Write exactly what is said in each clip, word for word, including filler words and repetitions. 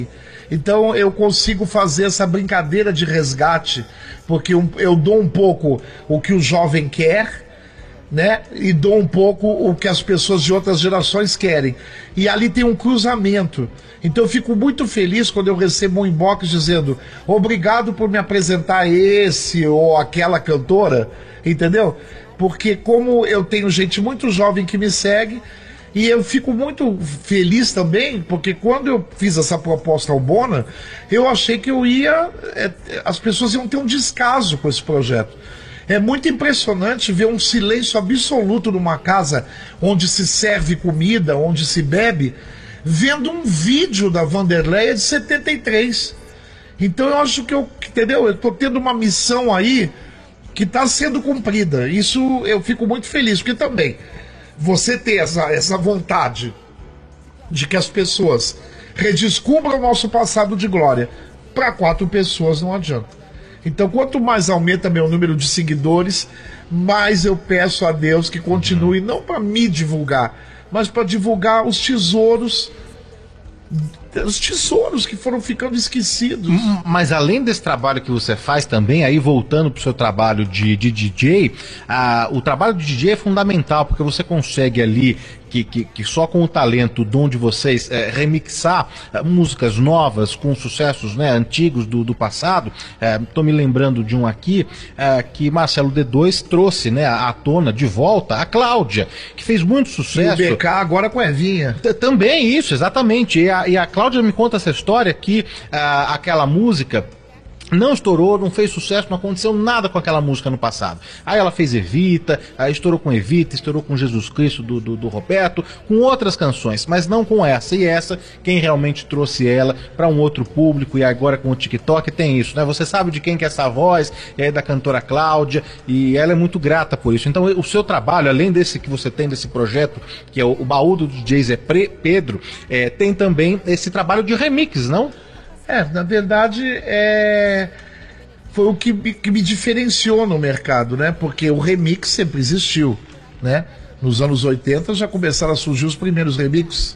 Então eu consigo fazer essa brincadeira de resgate, porque eu dou um pouco o que o jovem quer, né? E dou um pouco o que as pessoas de outras gerações querem. E ali tem um cruzamento. Então eu fico muito feliz quando eu recebo um inbox dizendo obrigado por me apresentar esse ou aquela cantora, entendeu? Porque como eu tenho gente muito jovem que me segue, e eu fico muito feliz também, porque quando eu fiz essa proposta ao Bona, eu achei que eu ia, é, as pessoas iam ter um descaso com esse projeto. É muito impressionante ver um silêncio absoluto numa casa onde se serve comida, onde se bebe, vendo um vídeo da Vanderleia de setenta e três. Então eu acho que eu, entendeu? Eu estou tendo uma missão aí que está sendo cumprida. Isso eu fico muito feliz, porque também você ter essa, essa vontade de que as pessoas redescubram o nosso passado de glória, para quatro pessoas não adianta. Então, quanto mais aumenta meu número de seguidores, mais eu peço a Deus que continue, não para me divulgar, mas para divulgar os tesouros, os tesouros que foram ficando esquecidos. Mas além desse trabalho que você faz também, aí voltando para o seu trabalho de, de D J, ah, o trabalho de D J é fundamental, porque você consegue ali, que, que, que só com o talento, o dom de vocês, é, remixar é, músicas novas com sucessos, né, antigos do, do passado. Estou é, me lembrando de um aqui, é, que Marcelo D dois trouxe, né, à tona, de volta, a Cláudia, que fez muito sucesso. E o B K agora com a Evinha. Também isso, exatamente. E a, e a Cláudia me conta essa história que ah, aquela música não estourou, não fez sucesso, não aconteceu nada com aquela música no passado. Aí ela fez Evita, aí estourou com Evita, estourou com Jesus Cristo do, do, do Roberto, com outras canções, mas não com essa. E essa, quem realmente trouxe ela para um outro público, e agora com o TikTok tem isso, né? Você sabe de quem que é essa voz, é da cantora Cláudia, e ela é muito grata por isso. Então o seu trabalho, além desse que você tem, desse projeto, que é o, o Baú do D Js é Pedro, é, tem também esse trabalho de remix, não? É, na verdade, é... foi o que me, que me diferenciou no mercado, né? Porque o remix sempre existiu, né? Nos anos oitenta já começaram a surgir os primeiros remixes.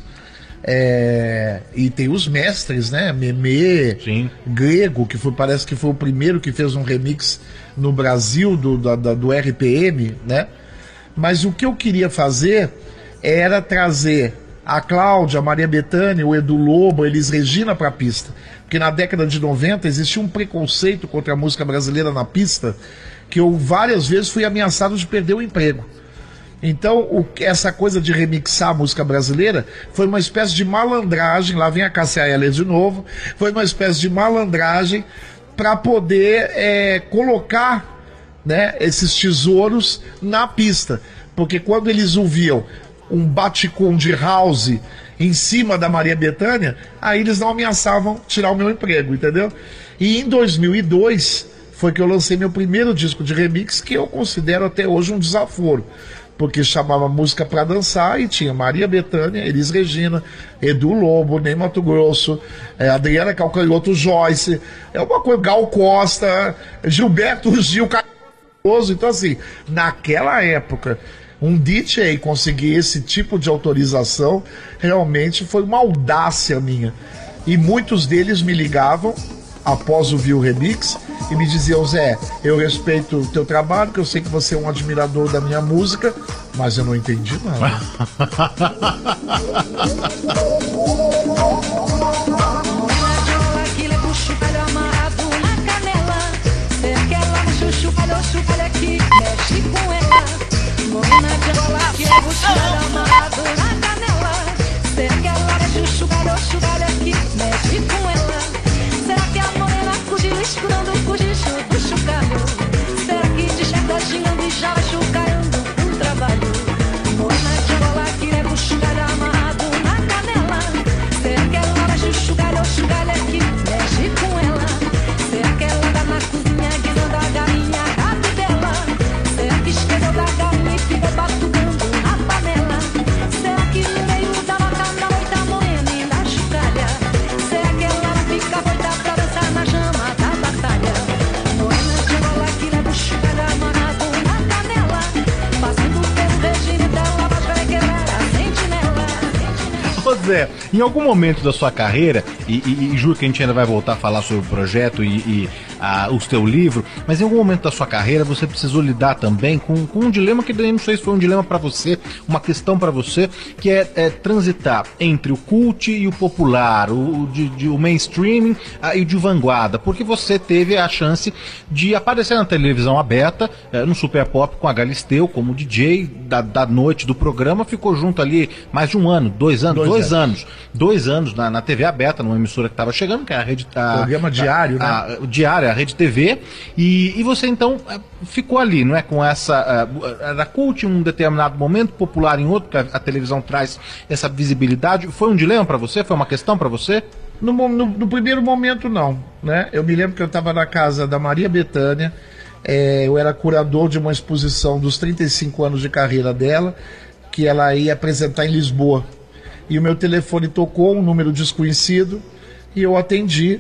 É... E tem os mestres, né? Memê, Sim. Grego, que foi, parece que foi o primeiro que fez um remix no Brasil do, da, da, do R P M, né? Mas o que eu queria fazer era trazer a Cláudia, a Maria Bethânia, o Edu Lobo, a Elis Regina para a pista. Porque na década de noventa existia um preconceito contra a música brasileira na pista, que eu várias vezes fui ameaçado de perder o emprego. Então, o, essa coisa de remixar a música brasileira foi uma espécie de malandragem, lá vem a Cássia Eller de novo, foi uma espécie de malandragem para poder é, colocar, né, esses tesouros na pista. Porque quando eles ouviam um baticum de house em cima da Maria Bethânia, aí eles não ameaçavam tirar o meu emprego, entendeu? E em dois mil e dois foi que eu lancei meu primeiro disco de remix, que eu considero até hoje um desaforo, porque chamava Música Pra Dançar e tinha Maria Bethânia, Elis Regina, Edu Lobo, Ney Mato Grosso, é, Adriana Calcanhoto, Joyce, é uma coisa, Gal Costa, Gilberto Gil, Cardoso. Então assim, naquela época um D J conseguir esse tipo de autorização realmente foi uma audácia minha. E muitos deles me ligavam após ouvir o remix e me diziam: Zé, eu respeito o teu trabalho, que eu sei que você é um admirador da minha música, mas eu não entendi nada. Morena de rola que é buchada amarrado na canela. Será que ela é chuchu, garoto, galho aqui, mexe com ela? Será que a morena fugiu escurando o cochicho do chucalho? Será que de chacadinhando e já vai chucalhando um trabalho? Morena de rola que é buchada amarrado na canela. Zé, em algum momento da sua carreira, e, e, e juro que a gente ainda vai voltar a falar sobre o projeto e, e a, o seu livro, mas em algum momento da sua carreira você precisou lidar também com, com um dilema que eu não sei se foi um dilema para você, uma questão para você, que é, é transitar entre o cult e o popular, o, o, de, de, o mainstream a, e o de vanguarda, porque você teve a chance de aparecer na televisão aberta, é, no Super Pop com a Galisteu, como D J da, da noite do programa, ficou junto ali mais de um ano, dois anos, dois, dois anos. anos, dois anos na, na T V aberta, numa emissora que estava chegando, que é a rede... A, programa diário, a, né? A, diária, a Rede T V, e, e você então ficou ali, não é? Com essa... Era cult em um determinado momento, popular em outro, porque a, a televisão traz essa visibilidade. Foi um dilema para você? Foi uma questão para você? No, no, no primeiro momento, não, né? Eu me lembro que eu estava na casa da Maria Bethânia, é, eu era curador de uma exposição dos trinta e cinco anos de carreira dela, que ela ia apresentar em Lisboa. E o meu telefone tocou, um número desconhecido, e eu atendi,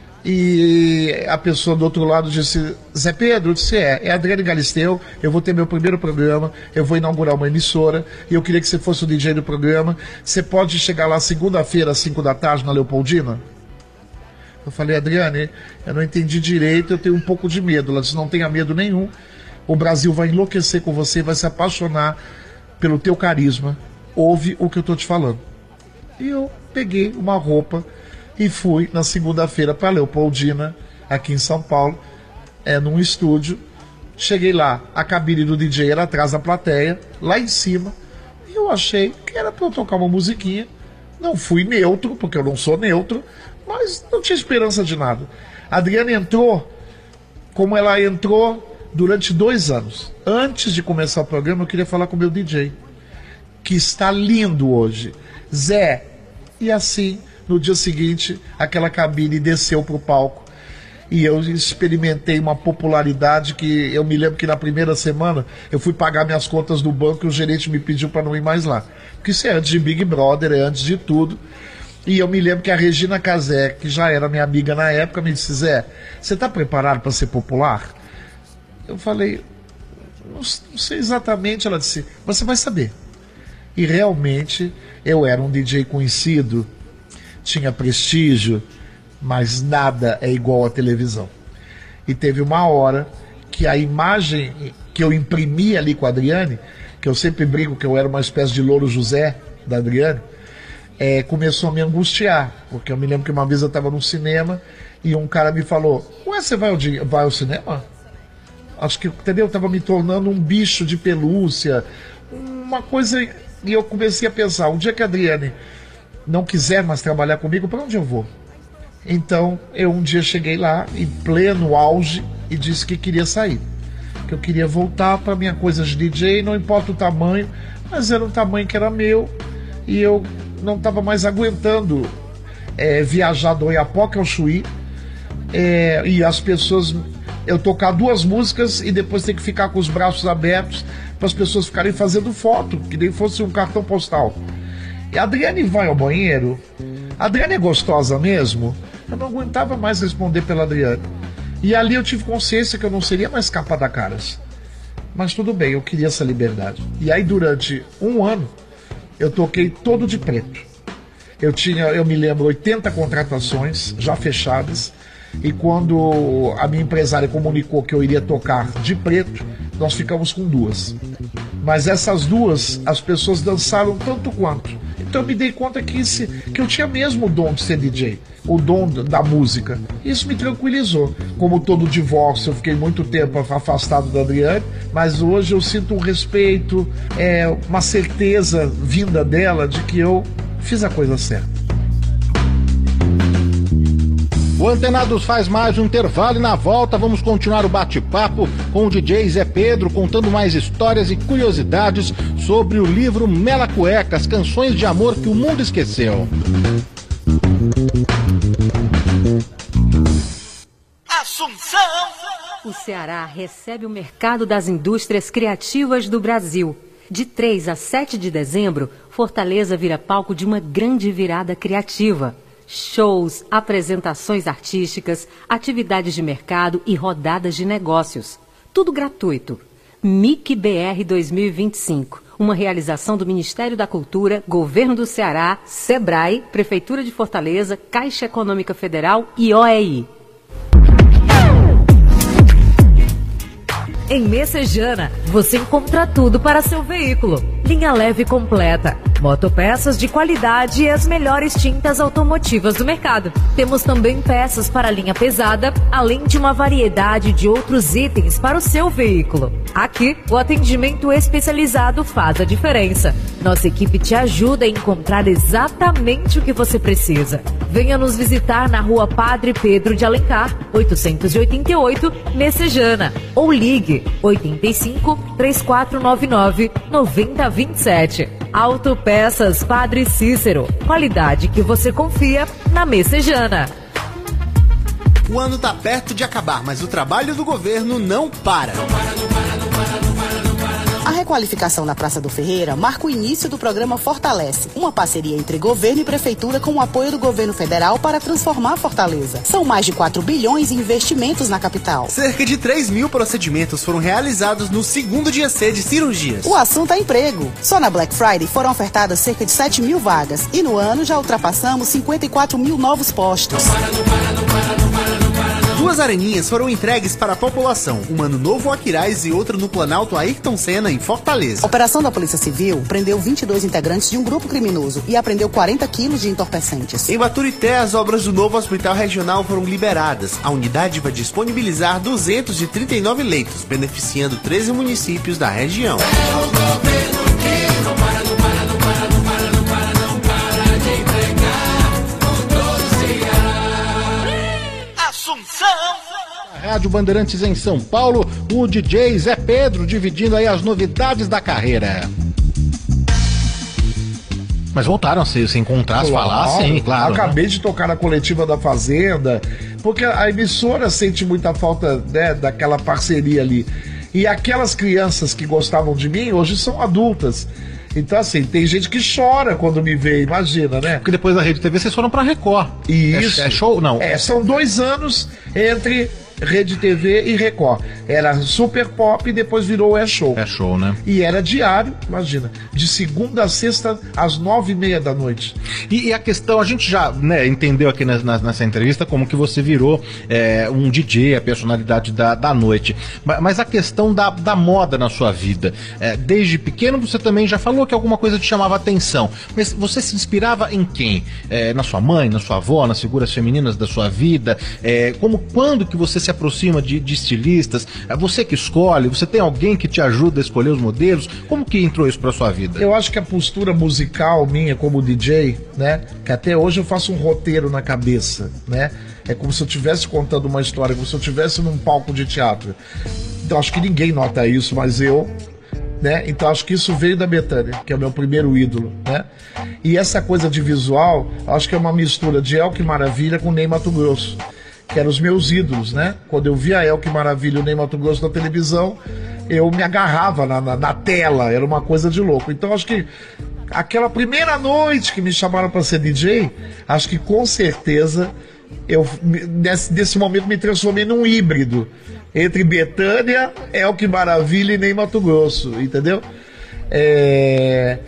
e a pessoa do outro lado disse: Zé Pedro, eu disse, é, é Adriane Galisteu, eu vou ter meu primeiro programa, eu vou inaugurar uma emissora, e eu queria que você fosse o D J do programa, você pode chegar lá segunda-feira às cinco da tarde na Leopoldina? Eu falei: Adriane, eu não entendi direito, eu tenho um pouco de medo. Ela disse: não tenha medo nenhum, o Brasil vai enlouquecer com você, vai se apaixonar pelo teu carisma, ouve o que eu tô te falando. E eu peguei uma roupa e fui na segunda-feira para Leopoldina, aqui em São Paulo, é, num estúdio. Cheguei lá, a cabine do D J era atrás da plateia, lá em cima, e eu achei que era para eu tocar uma musiquinha. Não fui neutro, porque eu não sou neutro, mas não tinha esperança de nada. A Adriane entrou como ela entrou durante dois anos. Antes de começar o programa, eu queria falar com o meu D J, que está lindo hoje, Zé. E assim, no dia seguinte, aquela cabine desceu para o palco e eu experimentei uma popularidade que eu me lembro que na primeira semana eu fui pagar minhas contas do banco e o gerente me pediu para não ir mais lá. Porque isso é antes de Big Brother, é antes de tudo. E eu me lembro que a Regina Casé, que já era minha amiga na época, me disse: Zé, você está preparado para ser popular? Eu falei: não, não sei exatamente. Ela disse: você vai saber. E realmente eu era um D J conhecido, tinha prestígio, mas nada é igual à televisão. E teve uma hora que a imagem que eu imprimi ali com a Adriane, que eu sempre brigo que eu era uma espécie de Louro José da Adriane, é, começou a me angustiar, porque eu me lembro que uma vez eu estava no cinema e um cara me falou: ué, você vai ao, vai ao cinema? Acho que, entendeu? Eu estava me tornando um bicho de pelúcia, uma coisa... E eu comecei a pensar: um dia que a Adriane não quiser mais trabalhar comigo, para onde eu vou? Então eu um dia cheguei lá, em pleno auge, e disse que queria sair, que eu queria voltar para minha coisa de D J, não importa o tamanho, mas era um tamanho que era meu, e eu não estava mais aguentando é, viajar do Oiapoque ao Chuí, é, e as pessoas, eu tocar duas músicas e depois ter que ficar com os braços abertos para as pessoas ficarem fazendo foto, que nem fosse um cartão postal. E a Adriane vai ao banheiro. A Adriane é gostosa mesmo? Eu não aguentava mais responder pela Adriane. E ali eu tive consciência que eu não seria mais capa da Caras. Mas tudo bem, eu queria essa liberdade. E aí durante um ano eu toquei todo de preto. Eu tinha, eu me lembro, oitenta contratações já fechadas. E quando a minha empresária comunicou que eu iria tocar de preto, nós ficamos com duas. Mas essas duas, as pessoas dançaram tanto quanto. Então eu me dei conta que, esse, que eu tinha mesmo o dom de ser D J, o dom da música. Isso me tranquilizou. Como todo divórcio, eu fiquei muito tempo afastado da Adriane, mas hoje eu sinto um respeito, é, uma certeza vinda dela de que eu fiz a coisa certa. O Antenados faz mais um intervalo e na volta vamos continuar o bate-papo com o D J Zé Pedro, contando mais histórias e curiosidades sobre o livro Mela Cuecas, canções de amor que o mundo esqueceu. Assunção! O Ceará recebe o mercado das indústrias criativas do Brasil. De três a sete de dezembro, Fortaleza vira palco de uma grande virada criativa. Shows, apresentações artísticas, atividades de mercado e rodadas de negócios. Tudo gratuito. M I C B R dois mil e vinte e cinco. Uma realização do Ministério da Cultura, Governo do Ceará, SEBRAE, Prefeitura de Fortaleza, Caixa Econômica Federal e O E I. Em Messejana, você encontra tudo para seu veículo. Linha leve completa, motopeças de qualidade e as melhores tintas automotivas do mercado. Temos também peças para linha pesada, além de uma variedade de outros itens para o seu veículo. Aqui, o atendimento especializado faz a diferença. Nossa equipe te ajuda a encontrar exatamente o que você precisa. Venha nos visitar na Rua Padre Pedro de Alencar, oitocentos e oitenta e oito, Messejana, ou ligue oito cinco, três quatro nove nove, nove zero dois sete. Autopeças Padre Cícero. Qualidade que você confia na Messejana. O ano tá perto de acabar, mas o trabalho do governo não para. Não para, não para, não para, não para, não para. A requalificação na Praça do Ferreira marca o início do programa Fortalece, uma parceria entre governo e prefeitura com o apoio do governo federal para transformar Fortaleza. São mais de quatro bilhões em investimentos na capital. Cerca de três mil procedimentos foram realizados no segundo dia C de cirurgias. O assunto é emprego. Só na Black Friday foram ofertadas cerca de sete mil vagas e no ano já ultrapassamos cinquenta e quatro mil novos postos. Não para, não para, não para, não para, não para. Duas areninhas foram entregues para a população, uma no Novo Aquiraz e outra no Planalto Ayrton Senna, em Fortaleza. A operação da Polícia Civil prendeu vinte e dois integrantes de um grupo criminoso e apreendeu quarenta quilos de entorpecentes. Em Baturité, as obras do novo Hospital Regional foram liberadas. A unidade vai disponibilizar duzentos e trinta e nove leitos, beneficiando treze municípios da região. É o governo que não para, não para, não para, não para, não para, não para de entregar por todo o Ceará. Assunção! Rádio Bandeirantes em São Paulo, o D J Zé Pedro dividindo aí as novidades da carreira. Mas voltaram a se, se encontrar, a falar, sim, claro. Acabei né? de tocar na coletiva da Fazenda, porque a emissora sente muita falta, né, daquela parceria ali. E aquelas crianças que gostavam de mim, hoje são adultas. Então, assim, tem gente que chora quando me vê, imagina, né? Porque depois da Rede T V vocês foram pra Record. Isso. É, é show? Não. É, são dois anos entre Rede T V e Record. Era Super Pop e depois virou É Show. É Show, né? E era diário, imagina, de segunda a sexta às nove e meia da noite. E, e a questão, a gente já, né, entendeu aqui nessa, nessa entrevista como que você virou é, um D J, a personalidade da, da noite. Mas, mas a questão da, da moda na sua vida. É, desde pequeno você também já falou que alguma coisa te chamava atenção. Mas você se inspirava em quem? É, na sua mãe, na sua avó, nas figuras femininas da sua vida? É, como, quando que você se aproxima de, de estilistas? É você que escolhe? Você tem alguém que te ajuda a escolher os modelos? Como que entrou isso pra sua vida? Eu acho que a postura musical minha como D J, né, que até hoje eu faço um roteiro na cabeça, né, é como se eu estivesse contando uma história, como se eu estivesse num palco de teatro. Então acho que ninguém nota isso, mas eu, né, então acho que isso veio da Bethânia, que é o meu primeiro ídolo, né, e essa coisa de visual, acho que é uma mistura de El Que Maravilha com Ney Matogrosso, que eram os meus ídolos, né? Quando eu via El Que Maravilha e o Ney Matogrosso na televisão, eu me agarrava na, na, na tela, era uma coisa de louco. Então acho que aquela primeira noite que me chamaram para ser D J, acho que com certeza eu nesse, nesse momento me transformei num híbrido entre Bethânia, El Que Maravilha e Ney Matogrosso, entendeu? É...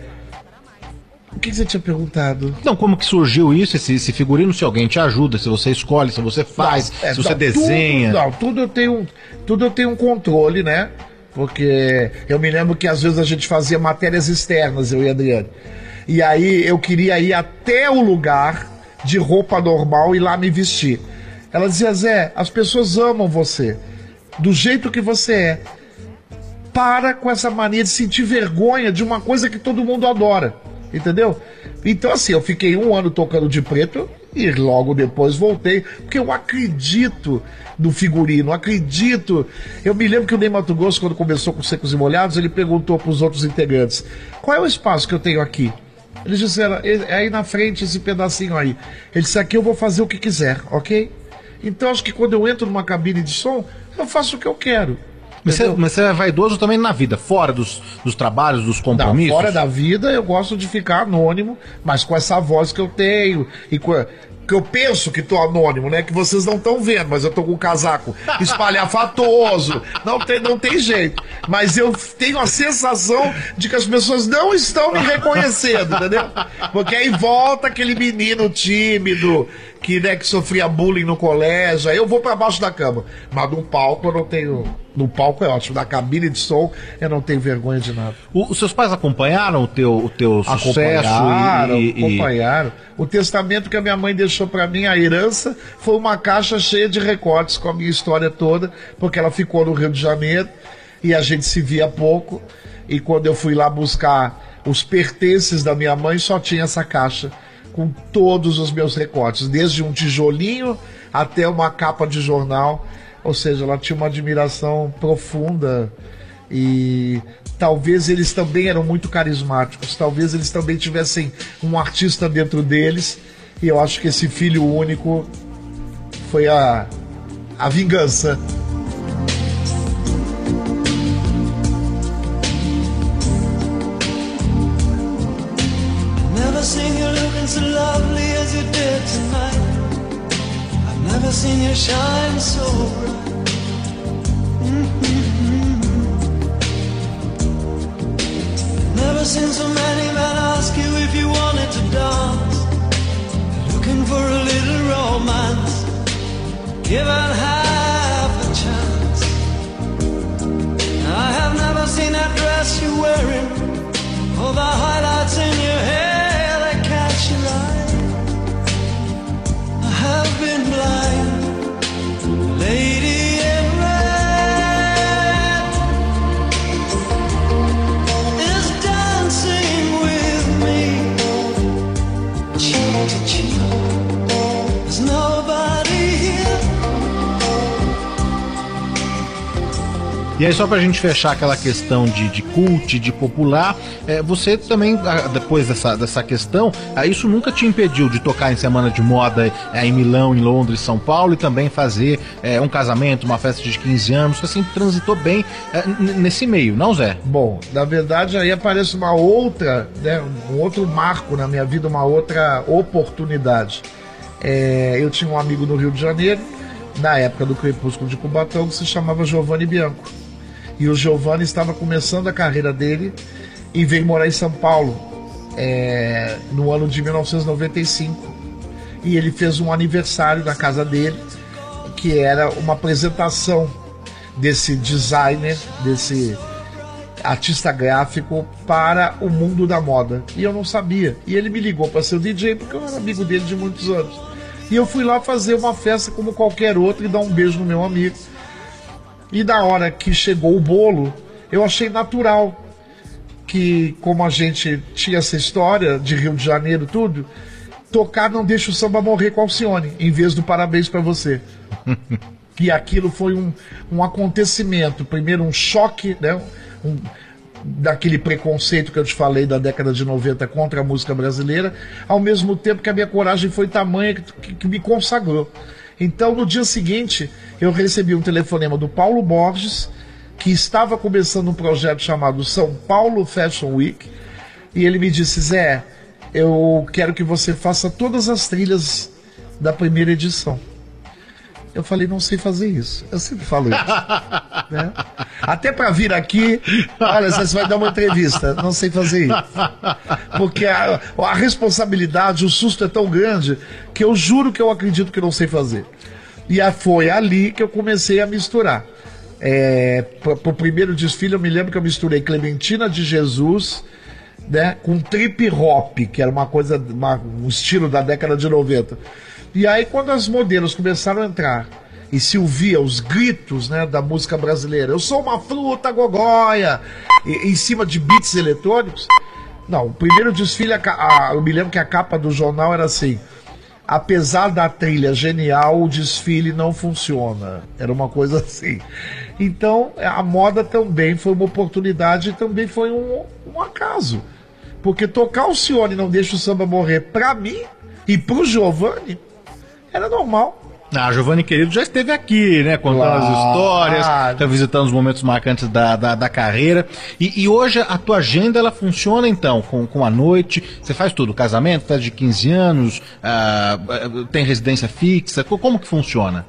O que, que você tinha perguntado? Não, como que surgiu isso, esse, esse figurino, se alguém te ajuda, se você escolhe, se você faz, não, é, se você não, desenha. Tudo, não, tudo eu tenho, tudo eu tenho um controle, né? Porque eu me lembro que às vezes a gente fazia matérias externas, eu e a Adriane. E aí eu queria ir até o lugar de roupa normal e lá me vestir. Ela dizia, Zé, as pessoas amam você, do jeito que você é. Para com essa mania de sentir vergonha de uma coisa que todo mundo adora. Entendeu? Então assim, eu fiquei um ano tocando de preto e logo depois voltei, porque eu acredito no figurino, acredito. Eu me lembro que o Ney Matogrosso, quando começou com Secos e Molhados, ele perguntou para os outros integrantes, qual é o espaço que eu tenho aqui? Eles disseram, é aí na frente, esse pedacinho aí. Ele disse, aqui eu vou fazer o que quiser, ok? Então acho que quando eu entro numa cabine de som, eu faço o que eu quero. Mas você, mas você é vaidoso também na vida, fora dos, dos trabalhos, dos compromissos? Não, fora da vida eu gosto de ficar anônimo, mas com essa voz que eu tenho, e com, que eu penso que tô anônimo, né? Que vocês não estão vendo, mas eu tô com um casaco espalhafatoso. Não tem, não tem jeito. Mas eu tenho a sensação de que as pessoas não estão me reconhecendo, entendeu? Porque aí volta aquele menino tímido, que, né, que sofria bullying no colégio. Aí eu vou pra baixo da cama. Mas no palco eu não tenho... No palco é ótimo. Na cabine de som eu não tenho vergonha de nada. O, os seus pais acompanharam o teu, o teu sucesso? Acompanharam, e, e... acompanharam. O testamento que a minha mãe deixou pra mim, a herança, foi uma caixa cheia de recortes com a minha história toda, porque ela ficou no Rio de Janeiro e a gente se via pouco. E quando eu fui lá buscar os pertences da minha mãe, só tinha essa caixa com todos os meus recortes, desde um tijolinho até uma capa de jornal. Ou seja, ela tinha uma admiração profunda e talvez eles também eram muito carismáticos, talvez eles também tivessem um artista dentro deles, e eu acho que esse filho único foi a, a vingança. Never seen you looking so lovely as you did tonight. Never seen you shine so bright. Mm-hmm. Never seen so many men ask you if you wanted to dance. Looking for a little romance, given half a chance. I have never seen that dress you're wearing, or the highlights in your hair that catch your eye. I've been blind, lady in red is dancing with me, cheek to cheek. There's nobody here. E aí, só pra gente fechar aquela questão de, de cult, de popular, é, você também, depois dessa, dessa questão, é, isso nunca te impediu de tocar em Semana de Moda é, em Milão, em Londres, São Paulo, e também fazer é, um casamento, uma festa de quinze anos. Você sempre transitou bem é, nesse meio, não, Zé? Bom, na verdade aí aparece uma outra, né, um outro marco na minha vida, uma outra oportunidade. É, eu tinha um amigo no Rio de Janeiro, na época do Crepúsculo de Cubatão, que se chamava Giovanni Bianco. E o Giovanni estava começando a carreira dele e veio morar em São Paulo é, no ano de mil novecentos e noventa e cinco. E ele fez um aniversário na casa dele, que era uma apresentação desse designer, desse artista gráfico para o mundo da moda. E eu não sabia. E ele me ligou para ser o D J, porque eu era amigo dele de muitos anos. E eu fui lá fazer uma festa como qualquer outra e dar um beijo no meu amigo. E na hora que chegou o bolo, eu achei natural que, como a gente tinha essa história de Rio de Janeiro, tudo, tocar Não Deixa o Samba Morrer com Alcione, em vez do Parabéns Pra Você. E aquilo foi um, um acontecimento, primeiro um choque, né, um, daquele preconceito que eu te falei da década de noventa contra a música brasileira, ao mesmo tempo que a minha coragem foi tamanha que, que, que me consagrou. Então, no dia seguinte, eu recebi um telefonema do Paulo Borges, que estava começando um projeto chamado São Paulo Fashion Week, e ele me disse: Zé, eu quero que você faça todas as trilhas da primeira edição. Eu falei: não sei fazer isso. Eu sempre falo isso. Né? Até para vir aqui, olha, você vai dar uma entrevista. Não sei fazer isso. Porque a, a responsabilidade, o susto é tão grande que eu juro que eu acredito que não sei fazer. E foi ali que eu comecei a misturar. É, para o primeiro desfile eu me lembro que eu misturei Clementina de Jesus, né, com trip hop, que era uma coisa, uma, um estilo da década de noventa. E aí quando as modelos começaram a entrar e se ouvia os gritos, né, da música brasileira, eu sou uma fruta gogóia, e, em cima de beats eletrônicos. Não, o primeiro desfile, a, a, eu me lembro que a capa do jornal era assim: apesar da trilha genial, o desfile não funciona. Era uma coisa assim. Então, a moda também foi uma oportunidade e também foi um, um acaso. Porque tocar o Alcione Não Deixa o Samba Morrer, pra mim e pro Giovanni, era normal. Ah, a Giovanni Querido já esteve aqui, né? Contando claro. as histórias, tá visitando os momentos marcantes da, da, da carreira. E, e hoje a tua agenda, ela funciona então, com, com a noite, você faz tudo, casamento, festa de quinze anos, ah, tem residência fixa, como que funciona?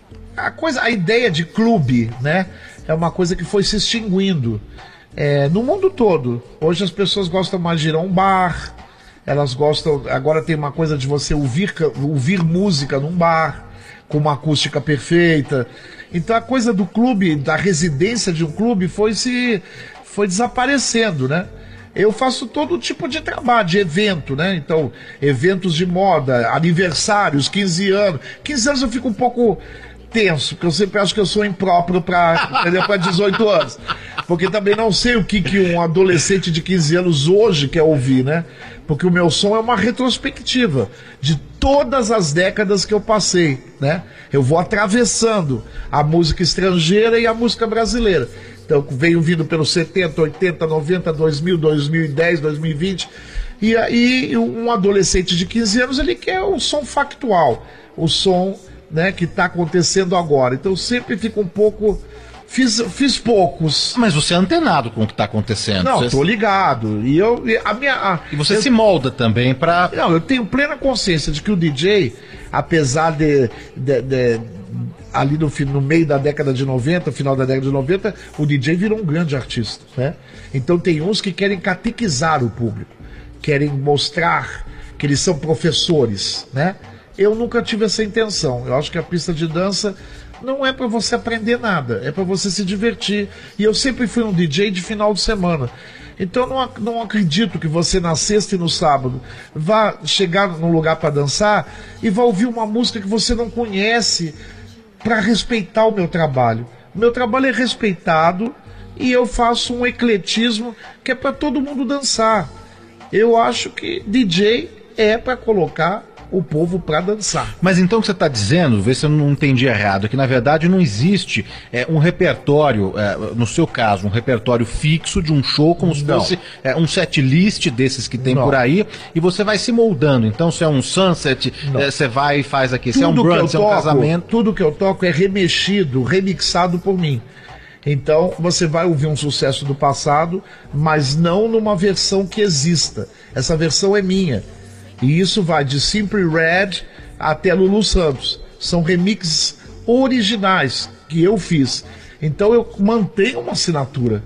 A coisa, a ideia de clube, né? É uma coisa que foi se extinguindo é, no mundo todo. Hoje as pessoas gostam mais de ir a um bar, elas gostam, agora tem uma coisa de você ouvir, ouvir música num bar, com uma acústica perfeita. Então a coisa do clube, da residência de um clube foi se foi desaparecendo, né? Eu faço todo tipo de trabalho, de evento, né? Então, eventos de moda, aniversários, quinze anos. quinze anos eu fico um pouco tenso, porque eu sempre acho que eu sou impróprio para dezoito anos. Porque também não sei o que, que um adolescente de quinze anos hoje quer ouvir, né? Porque o meu som é uma retrospectiva de todas as décadas que eu passei, né? Eu vou atravessando a música estrangeira e a música brasileira. Então, venho vindo pelos setenta, oitenta, noventa, dois mil, dois mil e dez, dois mil e vinte. E aí, um adolescente de quinze anos, ele quer o som factual, o som, né, que está acontecendo agora. Então, eu sempre fico um pouco... Fiz, fiz poucos. Mas você é antenado com o que está acontecendo. Não, você... tô ligado. E eu, a minha, a, e você eu, se molda também para... Não, eu tenho plena consciência de que o D J, apesar de, de, de ali no, no meio da década de noventa, final da década de noventa, o D J virou um grande artista, né? Então tem uns que querem catequizar o público, querem mostrar que eles são professores, né? Eu nunca tive essa intenção. Eu acho que a pista de dança não é para você aprender nada, é para você se divertir. E eu sempre fui um D J de final de semana. Então não, não acredito que você na sexta e no sábado vá chegar num lugar para dançar e vá ouvir uma música que você não conhece para respeitar o meu trabalho. O meu trabalho é respeitado e eu faço um ecletismo que é para todo mundo dançar. Eu acho que D J é para colocar o povo para dançar. Mas então o que você está dizendo, vê se eu não entendi errado, é que na verdade não existe é, um repertório, é, no seu caso, um repertório fixo de um show, como se não. fosse é, um set list desses que tem não. por aí, e você vai se moldando. Então se é um sunset, é, você vai e faz aqui, se é um brunch, se é um casamento... Tudo que eu toco é remexido, remixado por mim. Então você vai ouvir um sucesso do passado, mas não numa versão que exista. Essa versão é minha. E isso vai de Simply Red até Lulu Santos. São remixes originais que eu fiz. Então eu mantenho uma assinatura.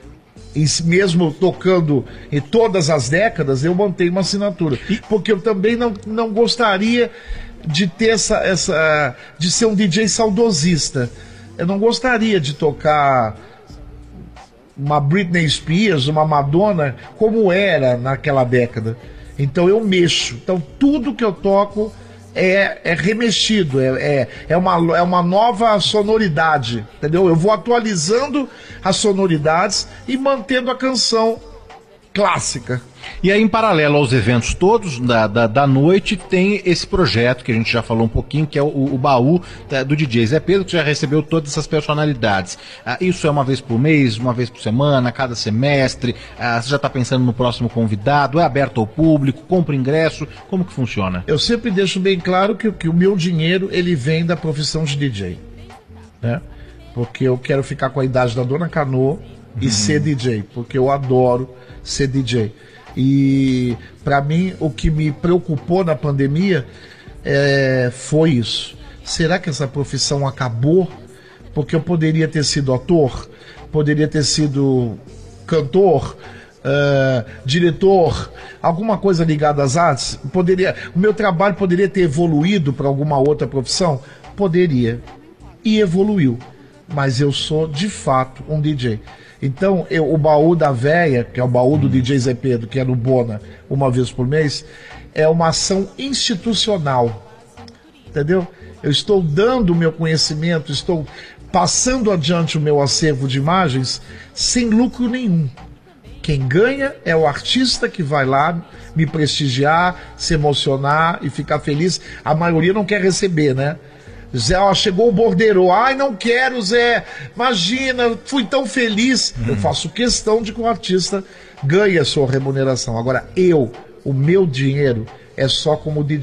E mesmo tocando em todas as décadas, eu mantenho uma assinatura. Porque eu também não, não gostaria de ter essa, essa. de ser um D J saudosista. Eu não gostaria de tocar uma Britney Spears, uma Madonna, como era naquela década. Então eu mexo. Então tudo que eu toco é, é remexido, é, é, é, uma, é uma nova sonoridade, entendeu? Eu vou atualizando as sonoridades e mantendo a canção clássica. E aí, em paralelo aos eventos todos da, da, da noite, tem esse projeto que a gente já falou um pouquinho, que é o, o baú da, do D J Zé Pedro, que já recebeu todas essas personalidades. Ah, isso é uma vez por mês, uma vez por semana, cada semestre? Ah, você já está pensando no próximo convidado? É aberto ao público? Compra ingresso? Como que funciona? Eu sempre deixo bem claro que, que o meu dinheiro, ele vem da profissão de D J, né? Porque eu quero ficar com a idade da Dona Canoa e uhum. ser D J, porque eu adoro ser D J. E para mim o que me preocupou na pandemia é, foi isso. Será que essa profissão acabou? Porque eu poderia ter sido ator, poderia ter sido cantor, uh, diretor, alguma coisa ligada às artes. Poderia, o meu trabalho poderia ter evoluído para alguma outra profissão? Poderia. E evoluiu. Mas eu sou de fato um D J. Então, eu, o baú da véia, que é o baú do D J Zé Pedro, que é no Bona, uma vez por mês, é uma ação institucional. Entendeu? Eu estou dando o meu conhecimento, estou passando adiante o meu acervo de imagens sem lucro nenhum. Quem ganha é o artista que vai lá me prestigiar, se emocionar e ficar feliz. A maioria não quer receber, né? Zé, ó, chegou o bordeiro. Ai, não quero, Zé. Imagina, fui tão feliz. Hum. Eu faço questão de que o artista ganhe a sua remuneração. Agora, eu, o meu dinheiro é só como D J.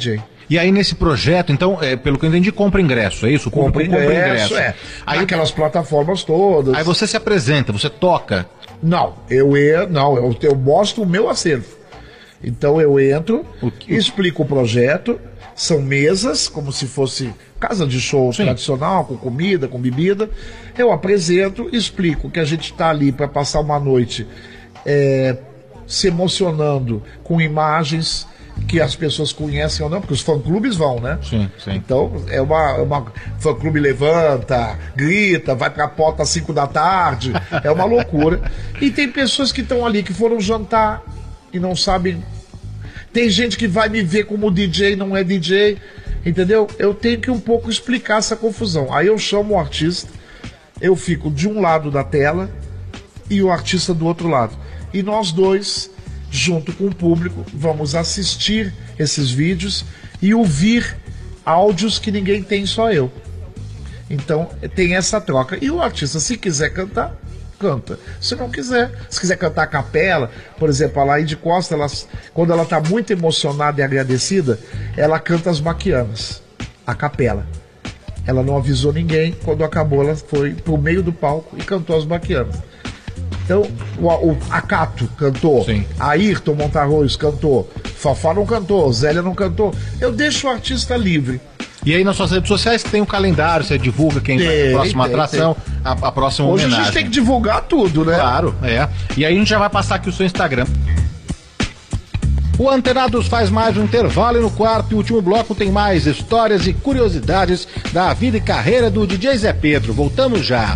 E aí nesse projeto, então, é, pelo que eu entendi, compra ingresso, é isso? Compra ingresso, compra ingresso. É. Aí, aquelas plataformas todas. Aí você se apresenta, você toca. Não, eu eu, não, eu, eu mostro o meu acervo. Então eu entro, explico o projeto, são mesas, como se fosse casa de show Sim. tradicional, com comida, com bebida. Eu apresento, explico que a gente está ali para passar uma noite é, se emocionando com imagens que as pessoas conhecem ou não, porque os fã-clubes vão, né? Sim, sim. Então, é uma, uma fã-clube levanta, grita, vai pra porta às cinco da tarde, é uma loucura. E tem pessoas que estão ali, que foram jantar e não sabem. Tem gente que vai me ver como D J, não é D J, entendeu? Eu tenho que um pouco explicar essa confusão. Aí eu chamo o artista, eu fico de um lado da tela e o artista do outro lado. E nós dois, junto com o público, vamos assistir esses vídeos e ouvir áudios que ninguém tem, só eu. Então tem essa troca. E o artista, se quiser cantar, canta. Se não quiser, se quiser cantar a capela, por exemplo, a Laide Costa, ela, quando ela está muito emocionada e agradecida, ela canta as Baquianas, a capela. Ela não avisou ninguém, quando acabou ela foi pro meio do palco e cantou as Baquianas. Então, o, o Acato cantou, Sim. Ayrton Montarroz cantou, Fafá não cantou, Zélia não cantou. Eu deixo o artista livre. E aí nas suas redes sociais tem um calendário, você divulga quem vai a próxima tem, atração, tem. A, a próxima Hoje homenagem. A gente tem que divulgar tudo, né? Claro, é. E aí a gente já vai passar aqui o seu Instagram. O Antenados faz mais um intervalo e no quarto e último bloco tem mais histórias e curiosidades da vida e carreira do D J Zé Pedro. Voltamos já.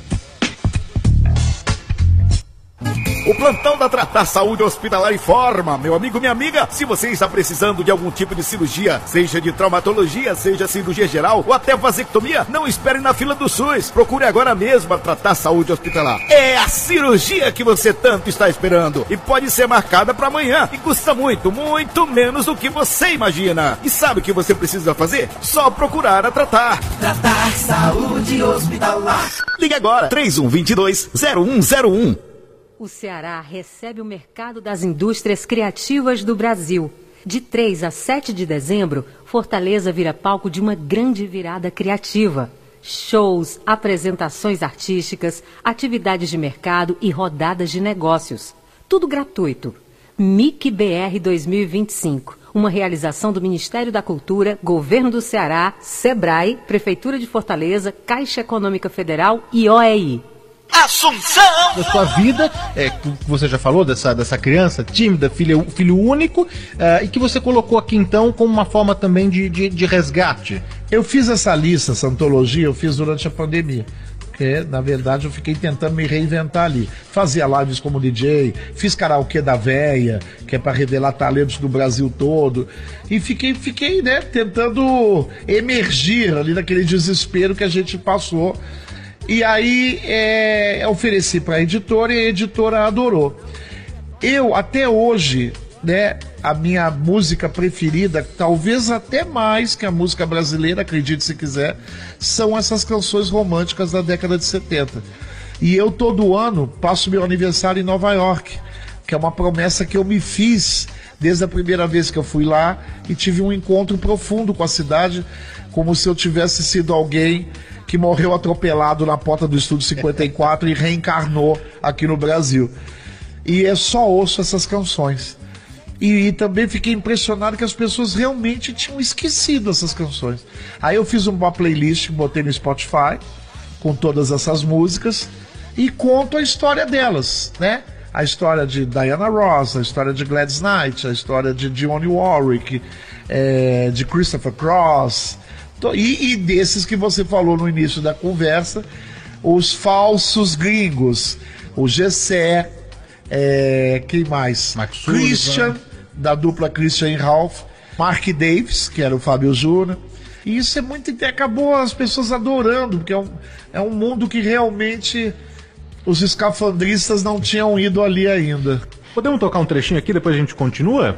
O plantão da Tratar Saúde Hospitalar informa, meu amigo, minha amiga, se você está precisando de algum tipo de cirurgia, seja de traumatologia, seja cirurgia geral ou até vasectomia, não espere na fila do SUS. Procure agora mesmo a Tratar Saúde Hospitalar. É a cirurgia que você tanto está esperando e pode ser marcada para amanhã e custa muito, muito menos do que você imagina. E sabe o que você precisa fazer? Só procurar a Tratar. Tratar Saúde Hospitalar. Ligue agora, três um dois dois, zero um zero um. O Ceará recebe o mercado das indústrias criativas do Brasil. De três a sete de dezembro, Fortaleza vira palco de uma grande virada criativa. Shows, apresentações artísticas, atividades de mercado e rodadas de negócios. Tudo gratuito. M I C B R dois mil e vinte e cinco. Uma realização do Ministério da Cultura, Governo do Ceará, SEBRAE, Prefeitura de Fortaleza, Caixa Econômica Federal e O E I. Assunção! Da sua vida, é, que você já falou dessa, dessa criança tímida, filho, filho único, uh, e que você colocou aqui então como uma forma também de, de, de resgate. Eu fiz essa lista, essa antologia, eu fiz durante a pandemia. Porque, na verdade, eu fiquei tentando me reinventar ali. Fazia lives como D J, fiz karaokê da véia, que é para revelar talentos do Brasil todo. E fiquei, fiquei né, tentando emergir ali naquele desespero que a gente passou. E aí é, ofereci para a editora e a editora adorou. Eu, até hoje, né, a minha música preferida, talvez até mais que a música brasileira, acredite se quiser, são essas canções românticas da década de setenta. E eu todo ano passo meu aniversário em Nova York, que é uma promessa que eu me fiz desde a primeira vez que eu fui lá e tive um encontro profundo com a cidade, como se eu tivesse sido alguém que morreu atropelado na porta do Estúdio cinquenta e quatro e reencarnou aqui no Brasil. E eu só ouço essas canções. E, e também fiquei impressionado que as pessoas realmente tinham esquecido essas canções. Aí eu fiz uma playlist, botei no Spotify, com todas essas músicas, e conto a história delas, né? A história de Diana Ross, a história de Gladys Knight, a história de Dionne Warwick, é, de Christopher Cross... E, e desses que você falou no início da conversa, os falsos gringos, o Gessé, é, quem mais? Max Christian, Sullivan. Da dupla Christian e Ralph, Mark Davis, que era o Fábio Júnior. E isso é muito. Acabou as pessoas adorando, porque é um, é um mundo que realmente os escafandristas não tinham ido ali ainda. Podemos tocar um trechinho aqui, depois a gente continua?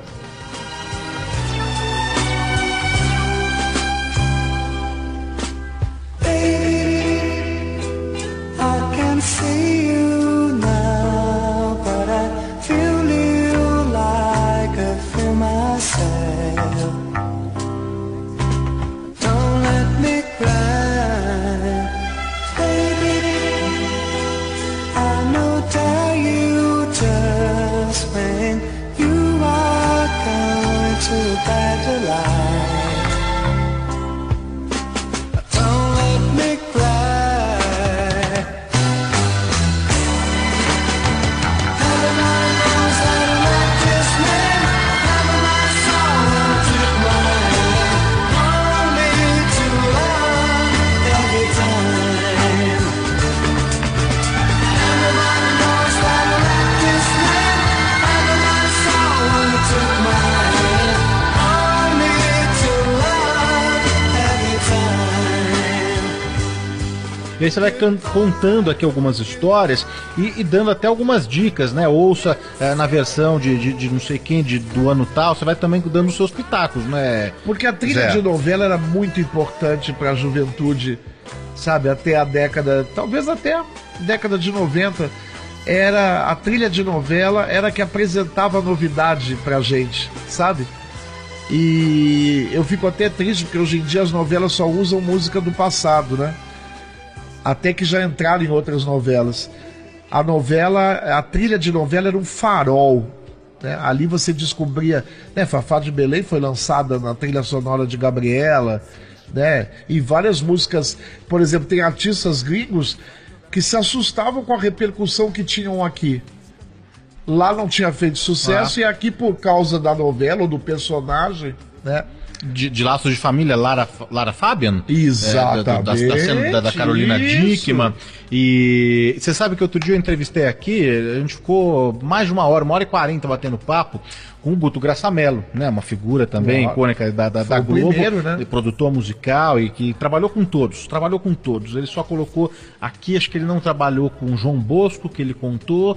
E aí você vai can- contando aqui algumas histórias e, e dando até algumas dicas, né? Ouça é, na versão de, de, de não sei quem, de, do ano tal, você vai também dando os seus pitacos, né? Porque a trilha Zé. de novela era muito importante para a juventude, sabe? Até a década, talvez até a década de noventa, era a trilha de novela era que apresentava novidade pra gente, sabe? E eu fico até triste porque hoje em dia as novelas só usam música do passado, né? Até que já entraram em outras novelas. A novela, a trilha de novela era um farol, né? Ali você descobria, né? Fafá de Belém foi lançada na trilha sonora de Gabriela, né? E várias músicas, por exemplo, tem artistas gringos que se assustavam com a repercussão que tinham aqui. Lá não tinha feito sucesso, ah. E aqui por causa da novela ou do personagem, né? De, de Laços de Família, Lara, Lara Fabian? Exatamente. É, da, da, da, da, da Carolina Dickman. E você sabe que outro dia eu entrevistei aqui, a gente ficou mais de uma hora, uma hora e quarenta batendo papo com o Guto Graçamelo, né? Uma figura também claro. icônica da, da, da Globo, primeiro, né? Produtor musical e que trabalhou com todos, trabalhou com todos. Ele só colocou aqui, acho que ele não trabalhou com o João Bosco, que ele contou,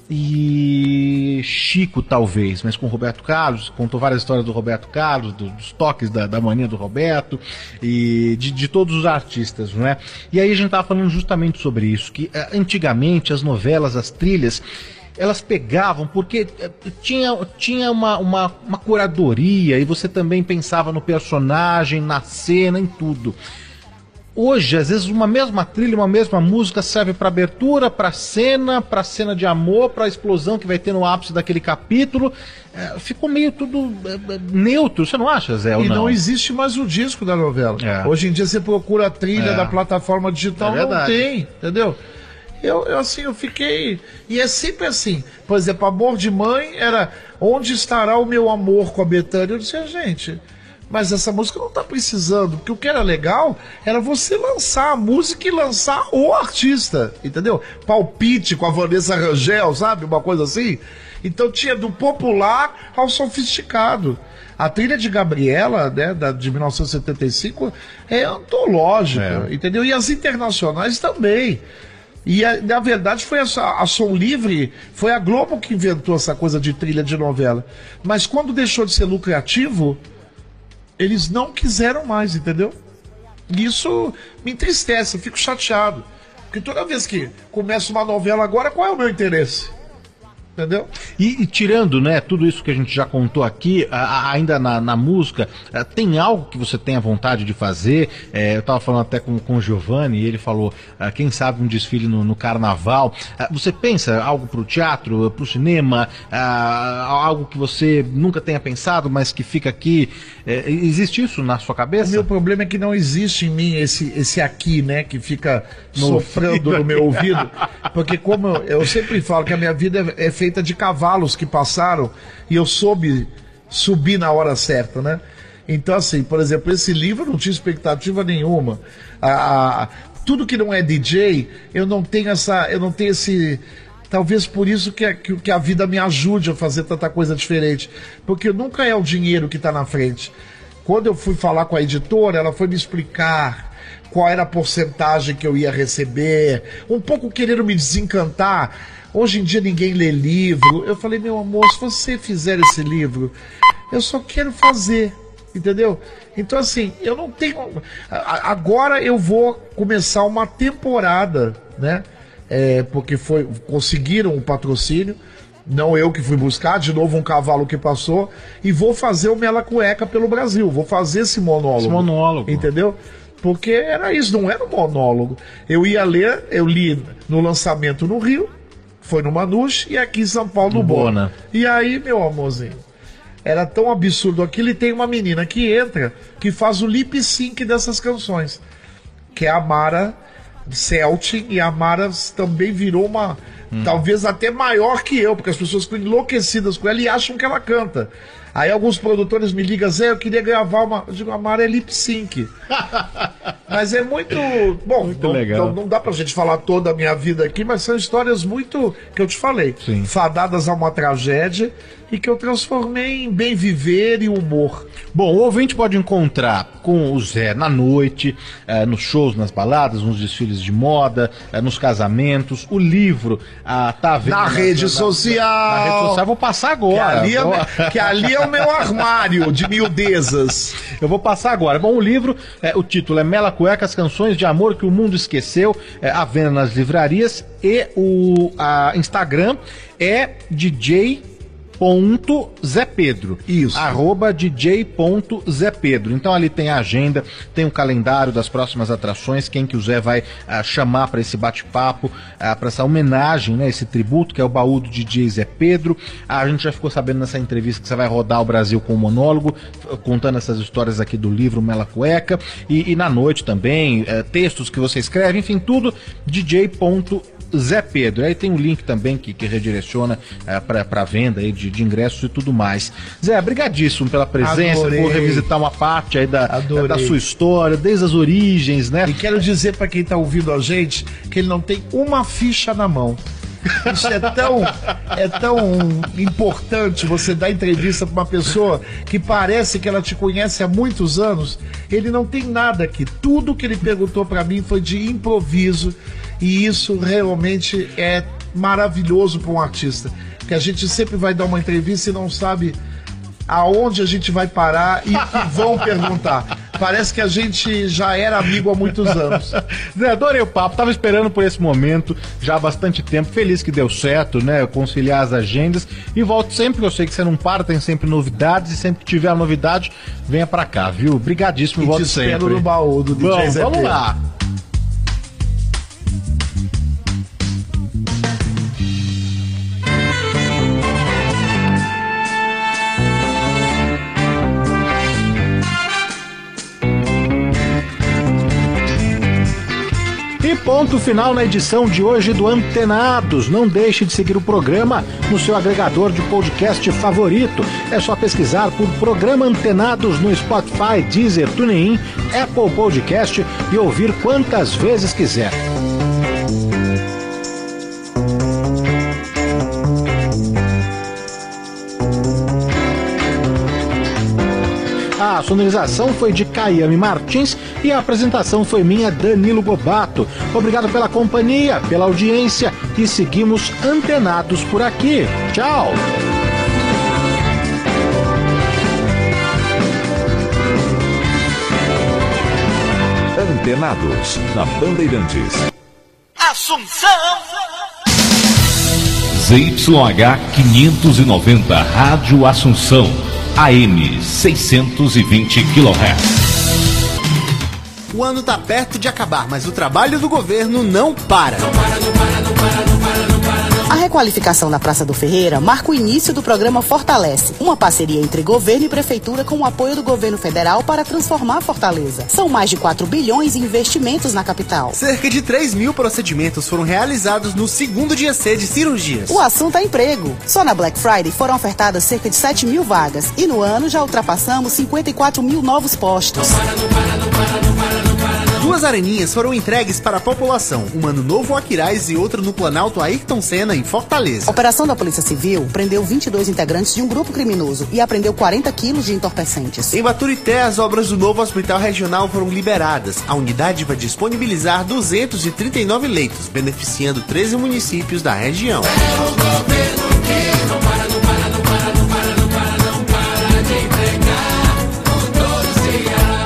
e Chico talvez, mas com o Roberto Carlos, contou várias histórias do Roberto Carlos, do, dos toques da, da mania do Roberto e de, de todos os artistas, não é? E aí a gente estava falando justamente sobre isso, que antigamente as novelas, as trilhas, elas pegavam porque tinha, tinha uma, uma, uma curadoria e você também pensava no personagem, na cena, em tudo. Hoje, às vezes, uma mesma trilha, uma mesma música serve para abertura, para cena, para cena de amor, para explosão que vai ter no ápice daquele capítulo. É, ficou meio tudo é, neutro, você não acha, Zé? Ou e não? não existe mais o disco da novela. É. Hoje em dia você procura a trilha é. da plataforma digital, é não tem, entendeu? Eu, eu assim, eu fiquei... E é sempre assim. Por exemplo, Amor de Mãe era Onde Estará o Meu Amor com a Bethânia. Eu disse, gente... Mas essa música não tá precisando, porque o que era legal era você lançar a música e lançar o artista, entendeu? Palpite com a Vanessa Rangel, sabe? Uma coisa assim. Então tinha do popular ao sofisticado. A trilha de Gabriela, né, da, de mil novecentos e setenta e cinco, é antológica, é. entendeu? E as internacionais também. E a, na verdade foi a, a Som Livre, foi a Globo que inventou essa coisa de trilha de novela. Mas quando deixou de ser lucrativo, eles não quiseram mais, entendeu? E isso me entristece, eu fico chateado. Porque toda vez que começa uma novela agora, qual é o meu interesse? Entendeu? E, e tirando, né, tudo isso que a gente já contou aqui, a, a, ainda na, na música, a, tem algo que você tenha vontade de fazer? É, eu estava falando até com, com o Giovanni, e ele falou, a, quem sabe um desfile no, no carnaval. A, você pensa algo para o teatro, para o cinema, a, algo que você nunca tenha pensado, mas que fica aqui? É, existe isso na sua cabeça? O meu problema é que não existe em mim esse, esse aqui, né, que fica no soprando no meu ouvido. Porque como eu, eu sempre falo que a minha vida é, é feita de cavalos que passaram e eu soube subir na hora certa, né? Então, assim, por exemplo, esse livro eu não tinha expectativa nenhuma. A, a, tudo que não é D J, eu não tenho essa, eu não tenho esse... Talvez por isso que a, que a vida me ajude a fazer tanta coisa diferente. Porque nunca é o dinheiro que está na frente. Quando eu fui falar com a editora, ela foi me explicar qual era a porcentagem que eu ia receber, um pouco querendo me desencantar. Hoje em dia ninguém lê livro. Eu falei, meu amor, se você fizer esse livro, eu só quero fazer, entendeu? Então assim, eu não tenho... Agora eu vou começar uma temporada, né? É, porque foi, conseguiram um patrocínio, não eu que fui buscar, de novo um cavalo que passou, e vou fazer o Mela Cueca pelo Brasil, vou fazer esse monólogo. Esse monólogo. Entendeu? Porque era isso, não era um monólogo. Eu ia ler, eu li no lançamento no Rio, foi no Manus, e aqui em São Paulo no, no Bona. Bona. E aí, meu amorzinho, era tão absurdo aquilo, e tem uma menina que entra, que faz o lip sync dessas canções, que é a Mara Celtin, e a Mara também virou uma, hum. talvez até maior que eu, porque as pessoas ficam enlouquecidas com ela e acham que ela canta. Aí alguns produtores me ligam, Zé, eu queria gravar uma... Eu digo, Amara é lip sync. Mas é muito... Bom, muito não, legal. Não, não dá pra gente falar toda a minha vida aqui, mas são histórias muito... que eu te falei. Sim. Fadadas a uma tragédia e que eu transformei em bem viver e humor. Bom, o ouvinte pode encontrar com o Zé na noite, eh, nos shows, nas baladas, nos desfiles de moda, eh, nos casamentos. O livro ah, tá vendo na, na rede na, social. Na, na rede social. Vou passar agora. Que ali, é, que ali é o meu armário de miudezas. Eu vou passar agora. Bom, o livro, eh, o título é Mela Cuecas, Canções de Amor que o Mundo Esqueceu, eh, à venda nas livrarias, e o a Instagram é D J ponto Zé Pedro. Isso. Arroba D J ponto Zé Pedro. Então ali tem a agenda, tem o calendário das próximas atrações, quem que o Zé vai uh, chamar para esse bate-papo, uh, para essa homenagem, né, esse tributo, que é o baú do D J Zé Pedro. Uh, a gente já ficou sabendo nessa entrevista que você vai rodar o Brasil com um monólogo, uh, contando essas histórias aqui do livro Mela Cueca, e, e na noite também, uh, textos que você escreve, enfim, tudo D J ponto Zé Pedro. Aí tem um link também que, que redireciona uh, para venda aí de, de ingressos e tudo mais. Zé, brigadíssimo pela presença. Adorei. Vou revisitar uma parte aí da, da, da sua história, desde as origens, né? E quero dizer para quem tá ouvindo a gente que ele não tem uma ficha na mão. Isso é tão, é tão importante, você dar entrevista para uma pessoa que parece que ela te conhece há muitos anos. Ele não tem nada aqui. Tudo que ele perguntou para mim foi de improviso, e isso realmente é maravilhoso para um artista, porque a gente sempre vai dar uma entrevista e não sabe aonde a gente vai parar e o que vão perguntar. Parece que a gente já era amigo há muitos anos. Zé, adorei o papo, tava esperando por esse momento já há bastante tempo, feliz que deu certo, né, conciliar as agendas, e volto sempre, eu sei que você não para, tem sempre novidades, e sempre que tiver a novidade, venha pra cá, viu? Obrigadíssimo, e volto te sempre. espero no baú do D J Bom, Zé vamos Pedro. lá. E ponto final na edição de hoje do Antenados. Não deixe de seguir o programa no seu agregador de podcast favorito. É só pesquisar por Programa Antenados no Spotify, Deezer, TuneIn, Apple Podcast e ouvir quantas vezes quiser. A sonorização foi de Caiame Martins e a apresentação foi minha, Danilo Gobato. Obrigado pela companhia, pela audiência, e seguimos antenados por aqui. Tchau! Antenados, na Bandeirantes. Assunção! Z Y H quinhentos e noventa, Rádio Assunção, A M seiscentos e vinte quilohertz. O ano tá perto de acabar, mas o trabalho do governo não para. Não para, não para, não para, não para, não para. A requalificação na Praça do Ferreira marca o início do programa Fortalece, uma parceria entre governo e prefeitura com o apoio do governo federal para transformar Fortaleza. São mais de quatro bilhões em investimentos na capital. Cerca de três mil procedimentos foram realizados no segundo dia C de cirurgias. O assunto é emprego. Só na Black Friday foram ofertadas cerca de sete mil vagas e no ano já ultrapassamos cinquenta e quatro mil novos postos. Não para, não para, não para, não para, não para. Duas areninhas foram entregues para a população, uma no Novo Aquiraz e outra no Planalto Ayrton Senna, em Fortaleza. A operação da Polícia Civil prendeu vinte e dois integrantes de um grupo criminoso e apreendeu quarenta quilos de entorpecentes. Em Baturité, as obras do novo hospital regional foram liberadas. A unidade vai disponibilizar duzentos e trinta e nove leitos, beneficiando treze municípios da região. É o governo que não para, não para, não para, não para, não para, não para de entregar com todo o Ceará.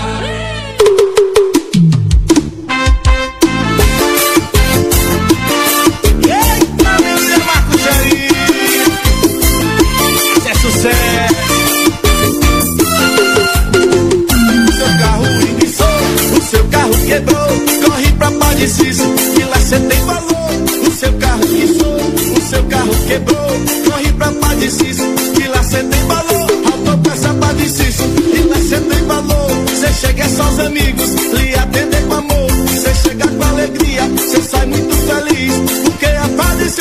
Quebrou, corre pra Padeciso, que lá cê tem valor. O seu carro guiçou, o seu carro quebrou, corre pra Padeciso, que lá cê tem valor. Autopeça Padeciso, que lá cê tem valor. Cê chega é só os amigos, lhe atender com amor. Cê chega com alegria, cê sai muito feliz, porque a Padeciso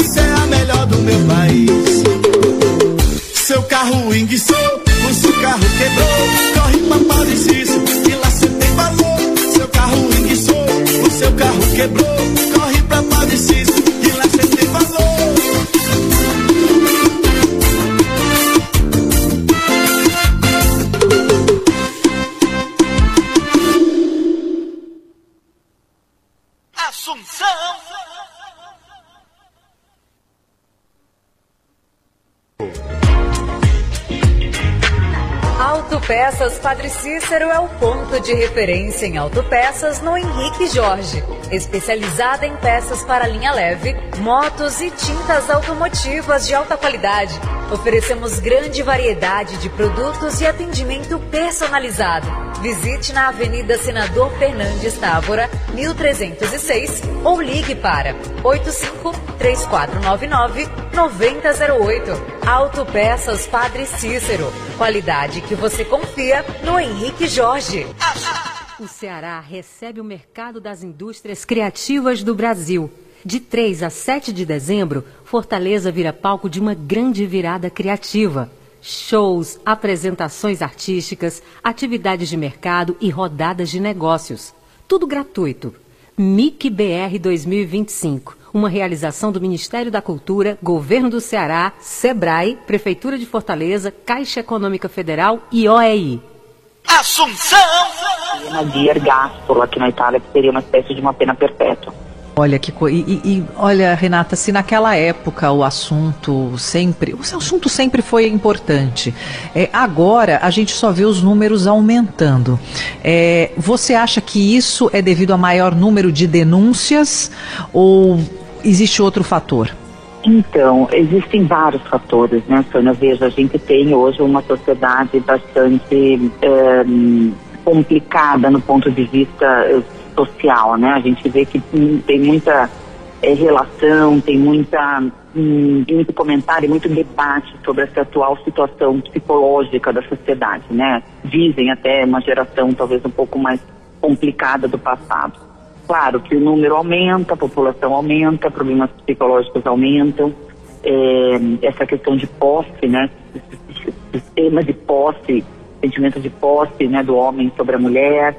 quebrou, corre pra Padre Cícero, que lá cê tem valor. Assunção. Autopeças Padre Cícero é o ponto de referência em autopeças no Henrique Jorge. Especializada em peças para linha leve, motos e tintas automotivas de alta qualidade. Oferecemos grande variedade de produtos e atendimento personalizado. Visite na Avenida Senador Fernandes Távora, mil trezentos e seis, ou ligue para oito cinco, três quatro nove nove, nove zero zero oito. Autopeças Padre Cícero. Qualidade que você confia no Henrique Jorge. O Ceará recebe o mercado das indústrias criativas do Brasil. De três a sete de dezembro, Fortaleza vira palco de uma grande virada criativa. Shows, apresentações artísticas, atividades de mercado e rodadas de negócios. Tudo gratuito. M I C B R dois mil e vinte e cinco. Uma realização do Ministério da Cultura, Governo do Ceará, SEBRAE, Prefeitura de Fortaleza, Caixa Econômica Federal e O E I. Assunção! Uma via ergáspolo aqui na Itália, que seria uma espécie de uma pena perpétua. Olha que coisa. E, e olha, Renata, se naquela época o assunto sempre, o assunto sempre foi importante. É, agora a gente só vê os números aumentando. É, você acha que isso é devido a maior número de denúncias ou existe outro fator? Então, existem vários fatores, né, Sônia? Veja, a gente tem hoje uma sociedade bastante é, complicada no ponto de vista social, né? A gente vê que hum, tem muita é, relação, tem muita, hum, muito comentário, muito debate sobre essa atual situação psicológica da sociedade, né? Dizem até uma geração talvez um pouco mais complicada do passado. Claro que o número aumenta, a população aumenta, problemas psicológicos aumentam, é, essa questão de posse, né? Sistema de posse, sentimento de posse, né, do homem sobre a mulher.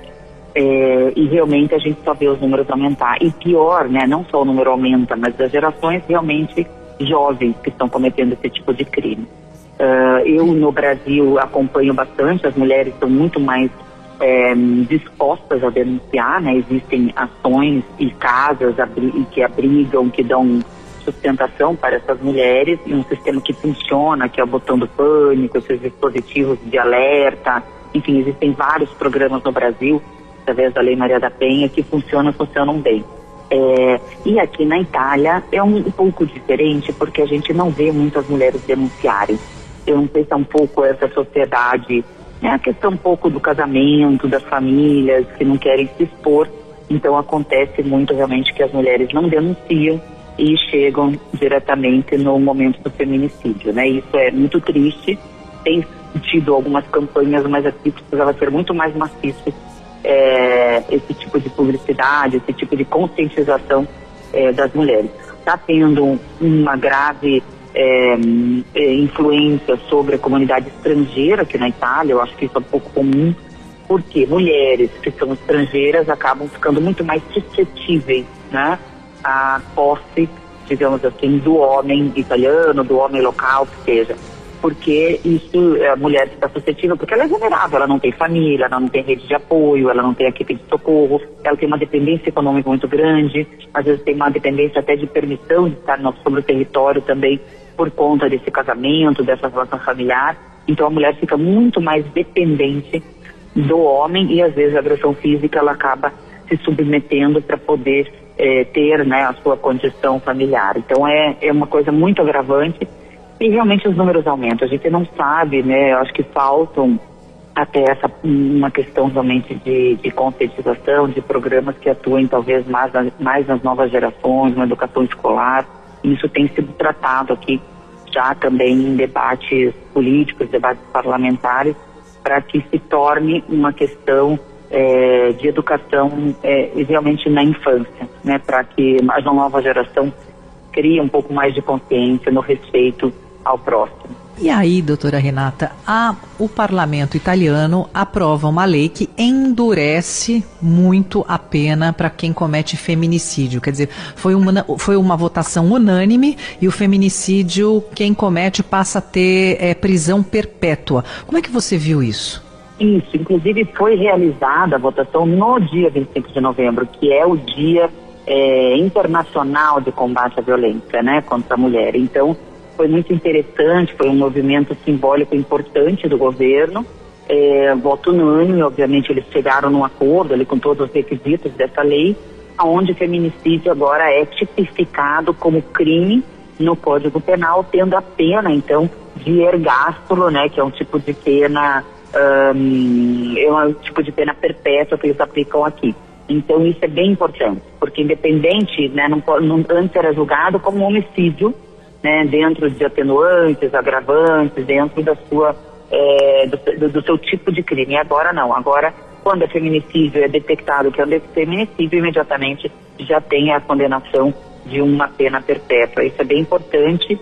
É, e realmente a gente só vê os números aumentar. E pior, né, não só o número aumenta, mas as gerações realmente jovens que estão cometendo esse tipo de crime. Uh, eu no Brasil acompanho bastante, as mulheres estão muito mais é, dispostas a denunciar, né? Existem ações e casas abri- que abrigam, que dão sustentação para essas mulheres, e um sistema que funciona, que é o botão do pânico, esses dispositivos de alerta, enfim, existem vários programas no Brasil através da Lei Maria da Penha, que funcionam, funcionam bem. É, e aqui na Itália é um, um pouco diferente, porque a gente não vê muitas mulheres denunciarem. Eu não sei se é um pouco essa sociedade, né, a questão um pouco do casamento, das famílias, que não querem se expor. Então acontece muito realmente que as mulheres não denunciam e chegam diretamente no momento do feminicídio, né? Isso é muito triste. Tem tido algumas campanhas, mas aqui precisava ser muito mais maciço É, esse tipo de publicidade, esse tipo de conscientização é, das mulheres. Está tendo uma grave é, influência sobre a comunidade estrangeira aqui na Itália. Eu acho que isso é um pouco comum, porque mulheres que são estrangeiras acabam ficando muito mais suscetíveis, né, à posse, digamos assim, do homem italiano, do homem local, que seja. Porque isso, a mulher está suscetível, porque ela é vulnerável, ela não tem família, ela não tem rede de apoio, ela não tem equipe de socorro, ela tem uma dependência econômica muito grande, às vezes tem uma dependência até de permissão de estar no, sobre o território também, por conta desse casamento, dessa relação familiar. Então a mulher fica muito mais dependente do homem e às vezes a agressão física ela acaba se submetendo para poder é, ter, né, a sua condição familiar. Então é, é uma coisa muito agravante. E realmente os números aumentam, a gente não sabe, né, eu acho que faltam até essa, uma questão realmente de, de conscientização, de programas que atuem talvez mais, mais nas novas gerações, na educação escolar. Isso tem sido tratado aqui já também em debates políticos, debates parlamentares, para que se torne uma questão é, de educação é, realmente na infância, né, para que a nova geração crie um pouco mais de consciência no respeito ao próximo. E aí, doutora Renata, a, o parlamento italiano aprova uma lei que endurece muito a pena para quem comete feminicídio. Quer dizer, foi uma, foi uma votação unânime e o feminicídio, quem comete, passa a ter é, prisão perpétua. Como é que você viu isso? Isso, inclusive foi realizada a votação no dia vinte e cinco de novembro, que é o dia é, internacional de combate à violência, né, contra a mulher. Então, foi muito interessante, foi um movimento simbólico importante do governo, é, voto unânime, obviamente eles chegaram num acordo ali com todos os requisitos dessa lei, onde o feminicídio agora é tipificado como crime no Código Penal, tendo a pena, então, de ergástulo, né, que é um tipo de pena, um, é um tipo de pena perpétua que eles aplicam aqui. Então isso é bem importante, porque independente, né, não, não, antes era julgado como um homicídio, né, dentro de atenuantes, agravantes, dentro da sua, é, do, do seu tipo de crime. E agora não, agora quando é feminicídio, é detectado que é um feminicídio, imediatamente já tem a condenação de uma pena perpétua. Isso é bem importante,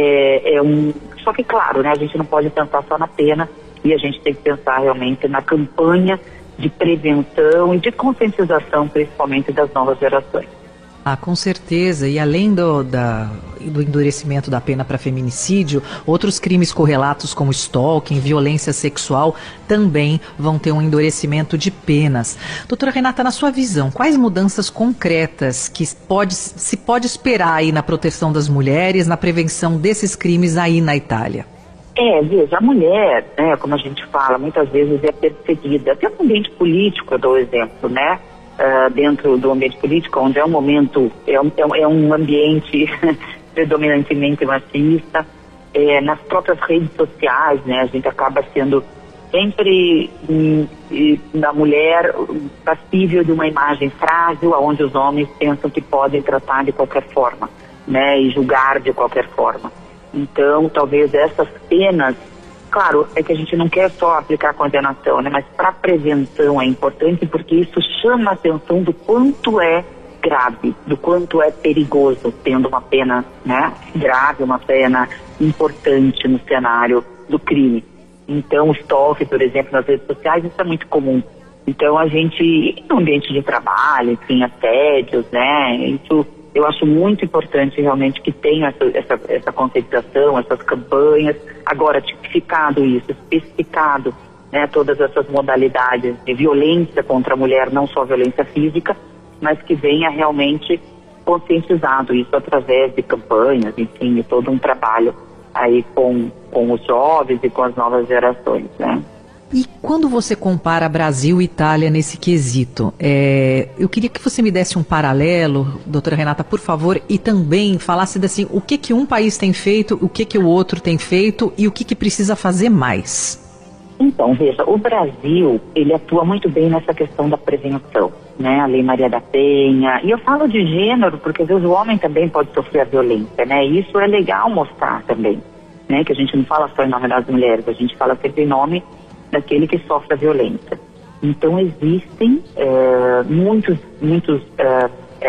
é, é um, só que claro, né, a gente não pode pensar só na pena e a gente tem que pensar realmente na campanha de prevenção e de conscientização, principalmente das novas gerações. Ah, com certeza. E além do, da, do endurecimento da pena para feminicídio, outros crimes correlatos como stalking, violência sexual, também vão ter um endurecimento de penas. Doutora Renata, na sua visão, quais mudanças concretas que pode, se pode esperar aí na proteção das mulheres, na prevenção desses crimes aí na Itália? É, veja, a mulher, né, como a gente fala, muitas vezes é perseguida, até no ambiente político, eu dou o exemplo, né? Uh, dentro do ambiente político, onde é um momento, é um, é um ambiente predominantemente machista, é, nas próprias redes sociais, né, a gente acaba sendo sempre hum, na mulher passível de uma imagem frágil, onde os homens pensam que podem tratar de qualquer forma, né, e julgar de qualquer forma. Então, talvez essas penas, claro, é que a gente não quer só aplicar condenação, né? Mas para prevenção é importante, porque isso chama a atenção do quanto é grave, do quanto é perigoso, tendo uma pena, né, grave, uma pena importante no cenário do crime. Então, o stalking, por exemplo, nas redes sociais, isso é muito comum. Então, a gente, no ambiente de trabalho, enfim, assédios, né, isso eu acho muito importante realmente que tenha essa, essa, essa conscientização, essas campanhas. Agora, tipificado isso, especificado, né, todas essas modalidades de violência contra a mulher, não só violência física, mas que venha realmente conscientizado isso através de campanhas, enfim, de todo um trabalho aí com, com os jovens e com as novas gerações, né? E quando você compara Brasil e Itália nesse quesito, é, eu queria que você me desse um paralelo, doutora Renata, por favor, e também falasse assim, o que que um país tem feito, o que que o outro tem feito e o que que precisa fazer mais. Então, veja, o Brasil, ele atua muito bem nessa questão da prevenção, né, a Lei Maria da Penha, e eu falo de gênero porque às vezes o homem também pode sofrer a violência, né, e isso é legal mostrar também, né, que a gente não fala só em nome das mulheres, a gente fala sempre em nome daquele que sofre a violência. Então existem é, muitos, muitos é,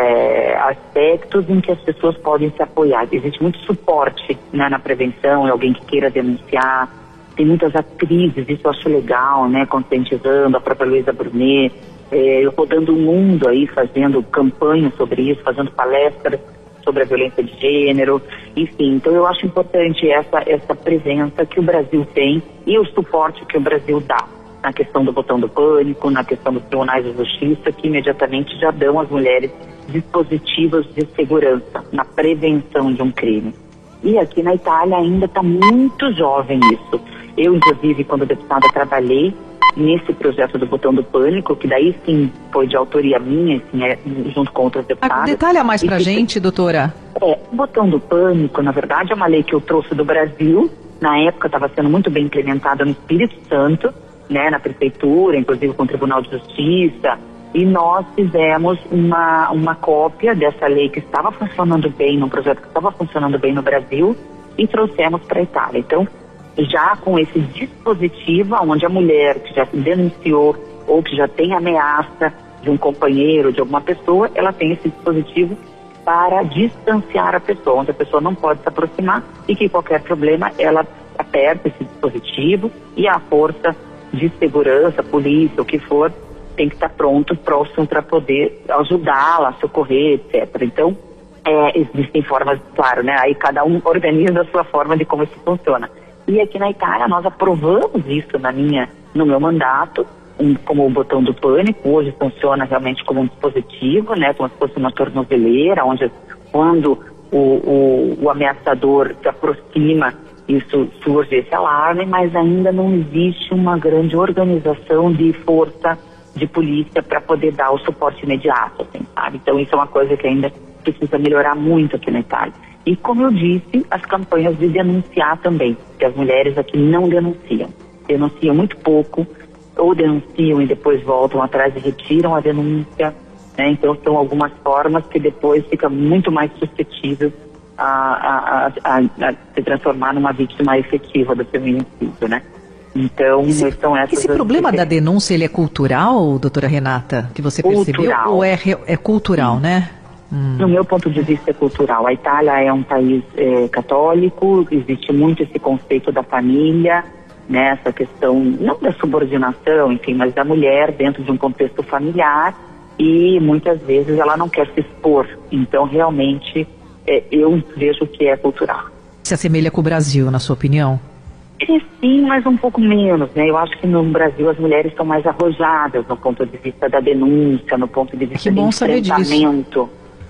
é, aspectos em que as pessoas podem se apoiar. Existe muito suporte, né, na prevenção, é alguém que queira denunciar. Tem muitas atrizes, isso eu acho legal, né, conscientizando, a própria Luísa Brunet, é, rodando o mundo aí, fazendo campanhas sobre isso, fazendo palestras sobre a violência de gênero, enfim. Então eu acho importante essa, essa presença que o Brasil tem e o suporte que o Brasil dá na questão do botão do pânico, na questão dos tribunais de justiça, que imediatamente já dão às mulheres dispositivos de segurança na prevenção de um crime. E aqui na Itália ainda está muito jovem isso. Eu, inclusive, quando deputada, trabalhei nesse projeto do Botão do Pânico, que daí sim foi de autoria minha, assim, é, junto com outras deputadas. Detalha mais pra e gente, que, doutora. É, o Botão do Pânico, na verdade, é uma lei que eu trouxe do Brasil. Na época estava sendo muito bem implementada no Espírito Santo, né, na prefeitura, inclusive com o Tribunal de Justiça, e nós fizemos uma, uma cópia dessa lei que estava funcionando bem, num projeto que estava funcionando bem no Brasil, e trouxemos para a Itália. Então, já com esse dispositivo, onde a mulher que já denunciou ou que já tem ameaça de um companheiro, de alguma pessoa, ela tem esse dispositivo para distanciar a pessoa, onde a pessoa não pode se aproximar e que qualquer problema ela perto esse dispositivo e a força de segurança, polícia, o que for, tem que estar pronto, próximo para poder ajudá-la, socorrer, etcétera. Então, é, existem formas, claro, né? Aí cada um organiza a sua forma de como isso funciona. E aqui na Itália nós aprovamos isso na minha, no meu mandato, um, como o botão do pânico. Hoje funciona realmente como um dispositivo, né? Como se fosse uma tornozeleira, onde quando o, o, o ameaçador se aproxima, isso surge esse alarme, mas ainda não existe uma grande organização de força de polícia para poder dar o suporte imediato, assim, sabe? Então isso é uma coisa que ainda precisa melhorar muito aqui na Itália. E como eu disse, as campanhas de denunciar também, que as mulheres aqui não denunciam. Denunciam muito pouco, ou denunciam e depois voltam atrás e retiram a denúncia, né? Então são algumas formas que depois fica muito mais suscetível a, a, a, a se transformar numa vítima efetiva do feminicídio, né? Então, esse, são essas... Esse problema da denúncia, ele é cultural, doutora Renata? Que você percebeu? Cultural. Ou é, é cultural, né? Hum. No meu ponto de vista é cultural. A Itália é um país é, católico, existe muito esse conceito da família, né? Essa questão, não da subordinação, enfim, mas da mulher dentro de um contexto familiar, e muitas vezes ela não quer se expor. Então, realmente, é, eu vejo que é cultural. Se assemelha com o Brasil, na sua opinião? Sim, mas um pouco menos, né? Eu acho que no Brasil as mulheres são mais arrojadas no ponto de vista da denúncia, no ponto de vista que bom do enfrentamento.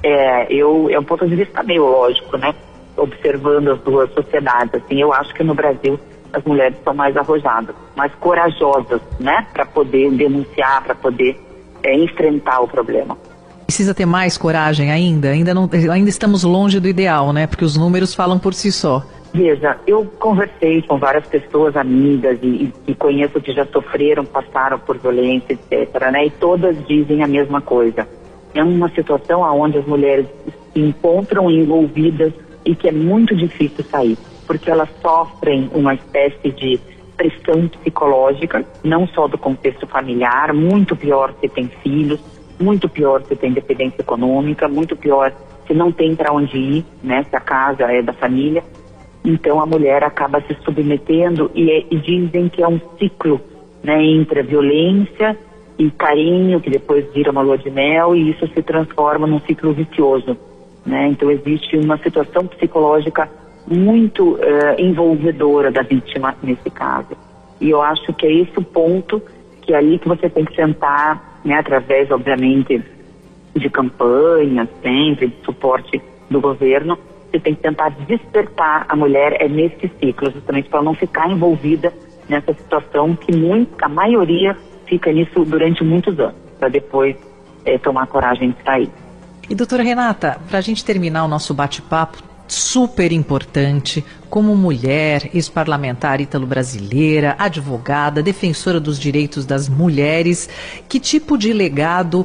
É, eu, é um ponto de vista meio lógico, né? Observando as duas sociedades, assim, eu acho que no Brasil as mulheres são mais arrojadas, mais corajosas, né? Para poder denunciar, para poder é, enfrentar o problema. Precisa ter mais coragem ainda? Ainda, não, ainda estamos longe do ideal, né? Porque os números falam por si só. Veja, eu conversei com várias pessoas amigas e, e, e conheço que já sofreram, passaram por violência, etcétera, né? E todas dizem a mesma coisa. É uma situação onde as mulheres se encontram envolvidas e que é muito difícil sair, porque elas sofrem uma espécie de pressão psicológica, não só do contexto familiar, muito pior se tem filhos, muito pior se tem dependência econômica, muito pior se não tem para onde ir, né? Se a casa é da família. Então a mulher acaba se submetendo e, e dizem que é um ciclo, né, entre a violência e carinho, que depois vira uma lua de mel, e isso se transforma num ciclo vicioso, né? Então existe uma situação psicológica muito uh, envolvedora da vítima nesse caso. E eu acho que é esse o ponto que é ali que você tem que sentar, né, através, obviamente, de campanhas, sempre, de suporte do governo. Você tem que tentar despertar a mulher é nesse ciclo, justamente para não ficar envolvida nessa situação que muita, a maioria fica nisso durante muitos anos, para depois é, tomar coragem de sair. E doutora Renata, para a gente terminar o nosso bate-papo, super importante, como mulher, ex-parlamentar ítalo-brasileira, advogada, defensora dos direitos das mulheres, que tipo de legado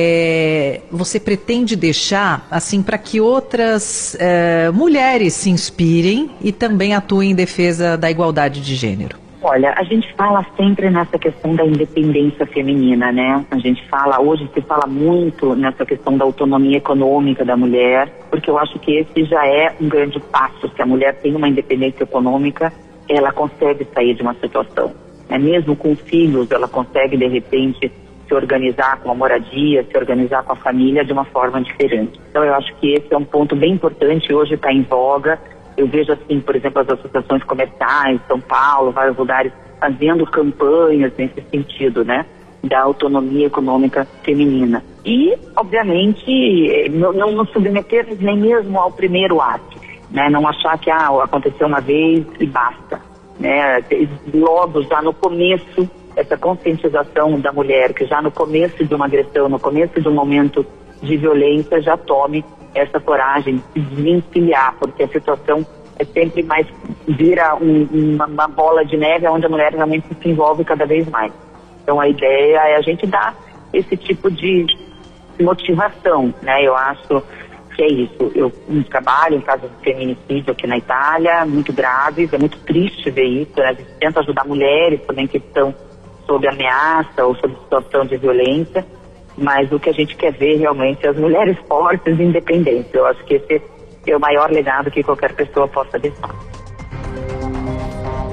é, você pretende deixar assim para que outras é, mulheres se inspirem e também atuem em defesa da igualdade de gênero? Olha, a gente fala sempre nessa questão da independência feminina, né? A gente fala, hoje se fala muito nessa questão da autonomia econômica da mulher, porque eu acho que esse já é um grande passo. Se a mulher tem uma independência econômica, ela consegue sair de uma situação. Né? Mesmo com filhos, ela consegue, de repente, se organizar com a moradia, se organizar com a família de uma forma diferente. Então eu acho que esse é um ponto bem importante, hoje está em voga. Eu vejo assim, por exemplo, as associações comerciais, São Paulo, vários lugares, fazendo campanhas nesse sentido, né? Da autonomia econômica feminina. E, obviamente, não, não nos submeter nem mesmo ao primeiro ato, né? Não achar que ah, aconteceu uma vez e basta, né? Logo, já no começo, essa conscientização da mulher, que já no começo de uma agressão, no começo de um momento de violência, já tome essa coragem de desvencilhar, porque a situação é sempre mais, vira um, uma, uma bola de neve onde a mulher realmente se envolve cada vez mais. Então a ideia é a gente dar esse tipo de motivação, né? Eu acho que é isso. Eu trabalho em casos de feminicídio aqui na Itália, muito graves, é muito triste ver isso, né? A gente tenta ajudar mulheres também que estão sob ameaça ou sob situação de violência, mas o que a gente quer ver realmente é as mulheres fortes e independentes. Eu acho que esse é o maior legado que qualquer pessoa possa deixar.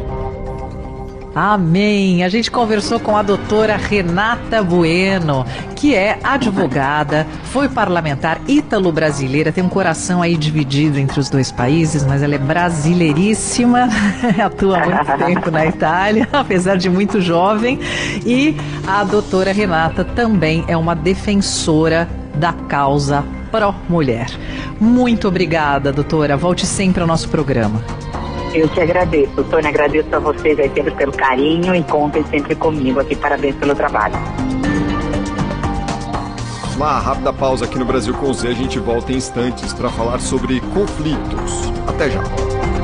Amém. A gente conversou com a doutora Renata Bueno, que é advogada, foi parlamentar ítalo-brasileira, tem um coração aí dividido entre os dois países, mas ela é brasileiríssima, atua há muito tempo na Itália, apesar de muito jovem, e a doutora Renata também é uma defensora da causa pró-mulher. Muito obrigada, doutora. Volte sempre ao nosso programa. Eu te agradeço, Sônia, agradeço a vocês aí sempre pelo carinho e contem sempre comigo aqui, parabéns pelo trabalho. Uma rápida pausa aqui no Brasil com Z, a gente volta em instantes para falar sobre conflitos. Até já.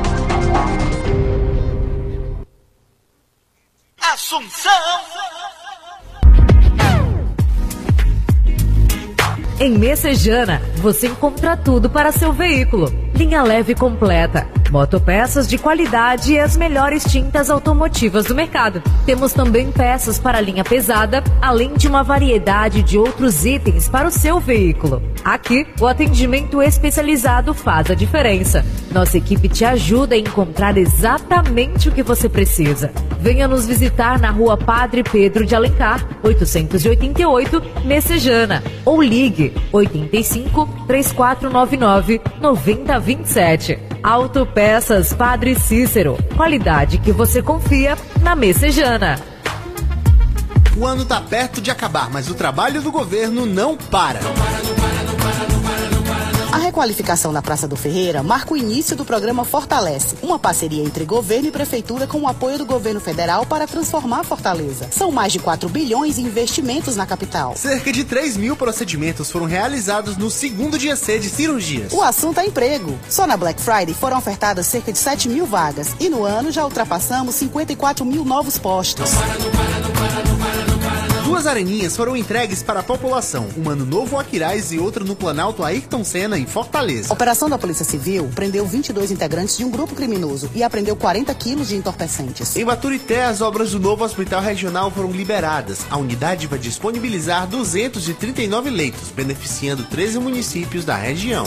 Assunção! Em Messejana, você encontra tudo para seu veículo. Linha leve completa, motopeças de qualidade e as melhores tintas automotivas do mercado. Temos também peças para linha pesada, além de uma variedade de outros itens para o seu veículo. Aqui, o atendimento especializado faz a diferença. Nossa equipe te ajuda a encontrar exatamente o que você precisa. Venha nos visitar na Rua Padre Pedro de Alencar, oitocentos e oitenta e oito, Messejana, ou ligue oito cinco, três quatro nove nove, nove zero dois sete. Autopeças Padre Cícero, qualidade que você confia na Messejana. O ano tá perto de acabar, mas o trabalho do governo não para. A requalificação na Praça do Ferreira marca o início do programa Fortalece, uma parceria entre governo e prefeitura com o apoio do governo federal para transformar Fortaleza. São mais de quatro bilhões em investimentos na capital. Cerca de três mil procedimentos foram realizados no segundo dia C de cirurgias. O assunto é emprego. Só na Black Friday foram ofertadas cerca de sete mil vagas e no ano já ultrapassamos cinquenta e quatro mil novos postos. Duas areninhas foram entregues para a população, uma no Novo Aquiraz e outra no Planalto Ayrton Senna, em Fortaleza. A operação da Polícia Civil prendeu vinte e dois integrantes de um grupo criminoso e apreendeu quarenta quilos de entorpecentes. Em Baturité, as obras do novo hospital regional foram liberadas. A unidade vai disponibilizar duzentos e trinta e nove leitos, beneficiando treze municípios da região.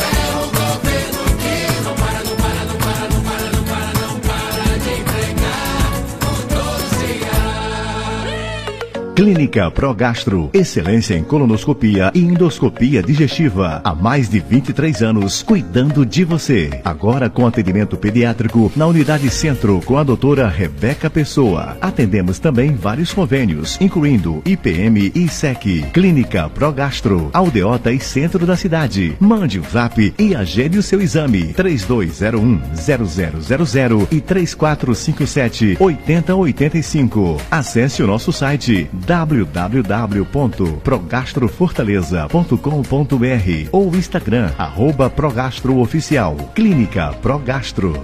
Clínica Progastro, excelência em colonoscopia e endoscopia digestiva. Há mais de vinte e três anos, cuidando de você. Agora com atendimento pediátrico na Unidade Centro com a doutora Rebeca Pessoa. Atendemos também vários convênios, incluindo I P M e S E C. Clínica Progastro, Aldeota e Centro da cidade. Mande um zap e agende o seu exame. três dois zero um, zero zero zero zero e três quatro cinco sete, oito zero oito cinco. Acesse o nosso site w w w ponto progastrofortaleza ponto com ponto b r ou Instagram, arroba progastrooficial. Clínica Progastro.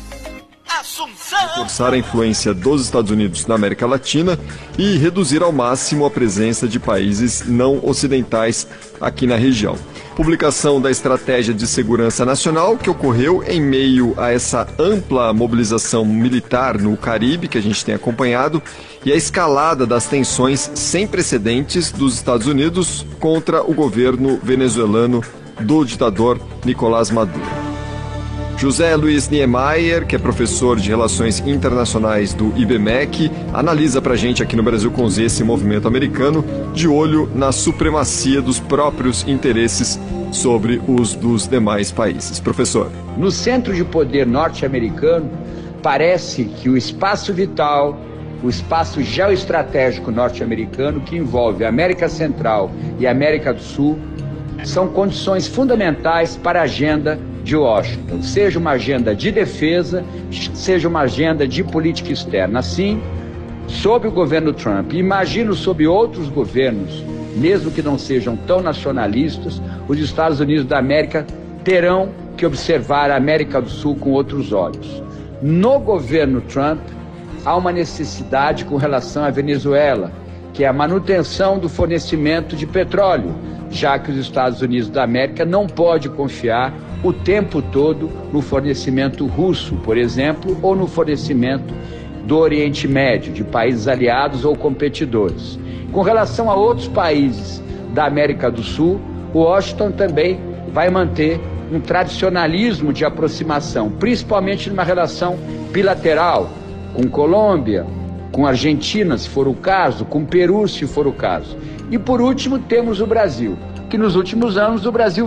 Reforçar a influência dos Estados Unidos na América Latina e reduzir ao máximo a presença de países não ocidentais aqui na região. Publicação da Estratégia de Segurança Nacional, que ocorreu em meio a essa ampla mobilização militar no Caribe, que a gente tem acompanhado, e a escalada das tensões sem precedentes dos Estados Unidos contra o governo venezuelano do ditador Nicolás Maduro. José Luiz Niemeyer, que é professor de Relações Internacionais do I B M E C, analisa pra gente aqui no Brasil com Z esse movimento americano, de olho na supremacia dos próprios interesses sobre os dos demais países. Professor. No centro de poder norte-americano, parece que o espaço vital, o espaço geoestratégico norte-americano, que envolve a América Central e a América do Sul, são condições fundamentais para a agenda de Washington, seja uma agenda de defesa, seja uma agenda de política externa. Assim, sob o governo Trump, imagino sob outros governos, mesmo que não sejam tão nacionalistas, os Estados Unidos da América terão que observar a América do Sul com outros olhos. No governo Trump, há uma necessidade com relação à Venezuela, que é a manutenção do fornecimento de petróleo, já que os Estados Unidos da América não pode confiar o tempo todo no fornecimento russo, por exemplo, ou no fornecimento do Oriente Médio, de países aliados ou competidores. Com relação a outros países da América do Sul, Washington também vai manter um tradicionalismo de aproximação, principalmente numa relação bilateral com Colômbia, com a Argentina, se for o caso, com o Peru, se for o caso. E por último, temos o Brasil, que nos últimos anos o Brasil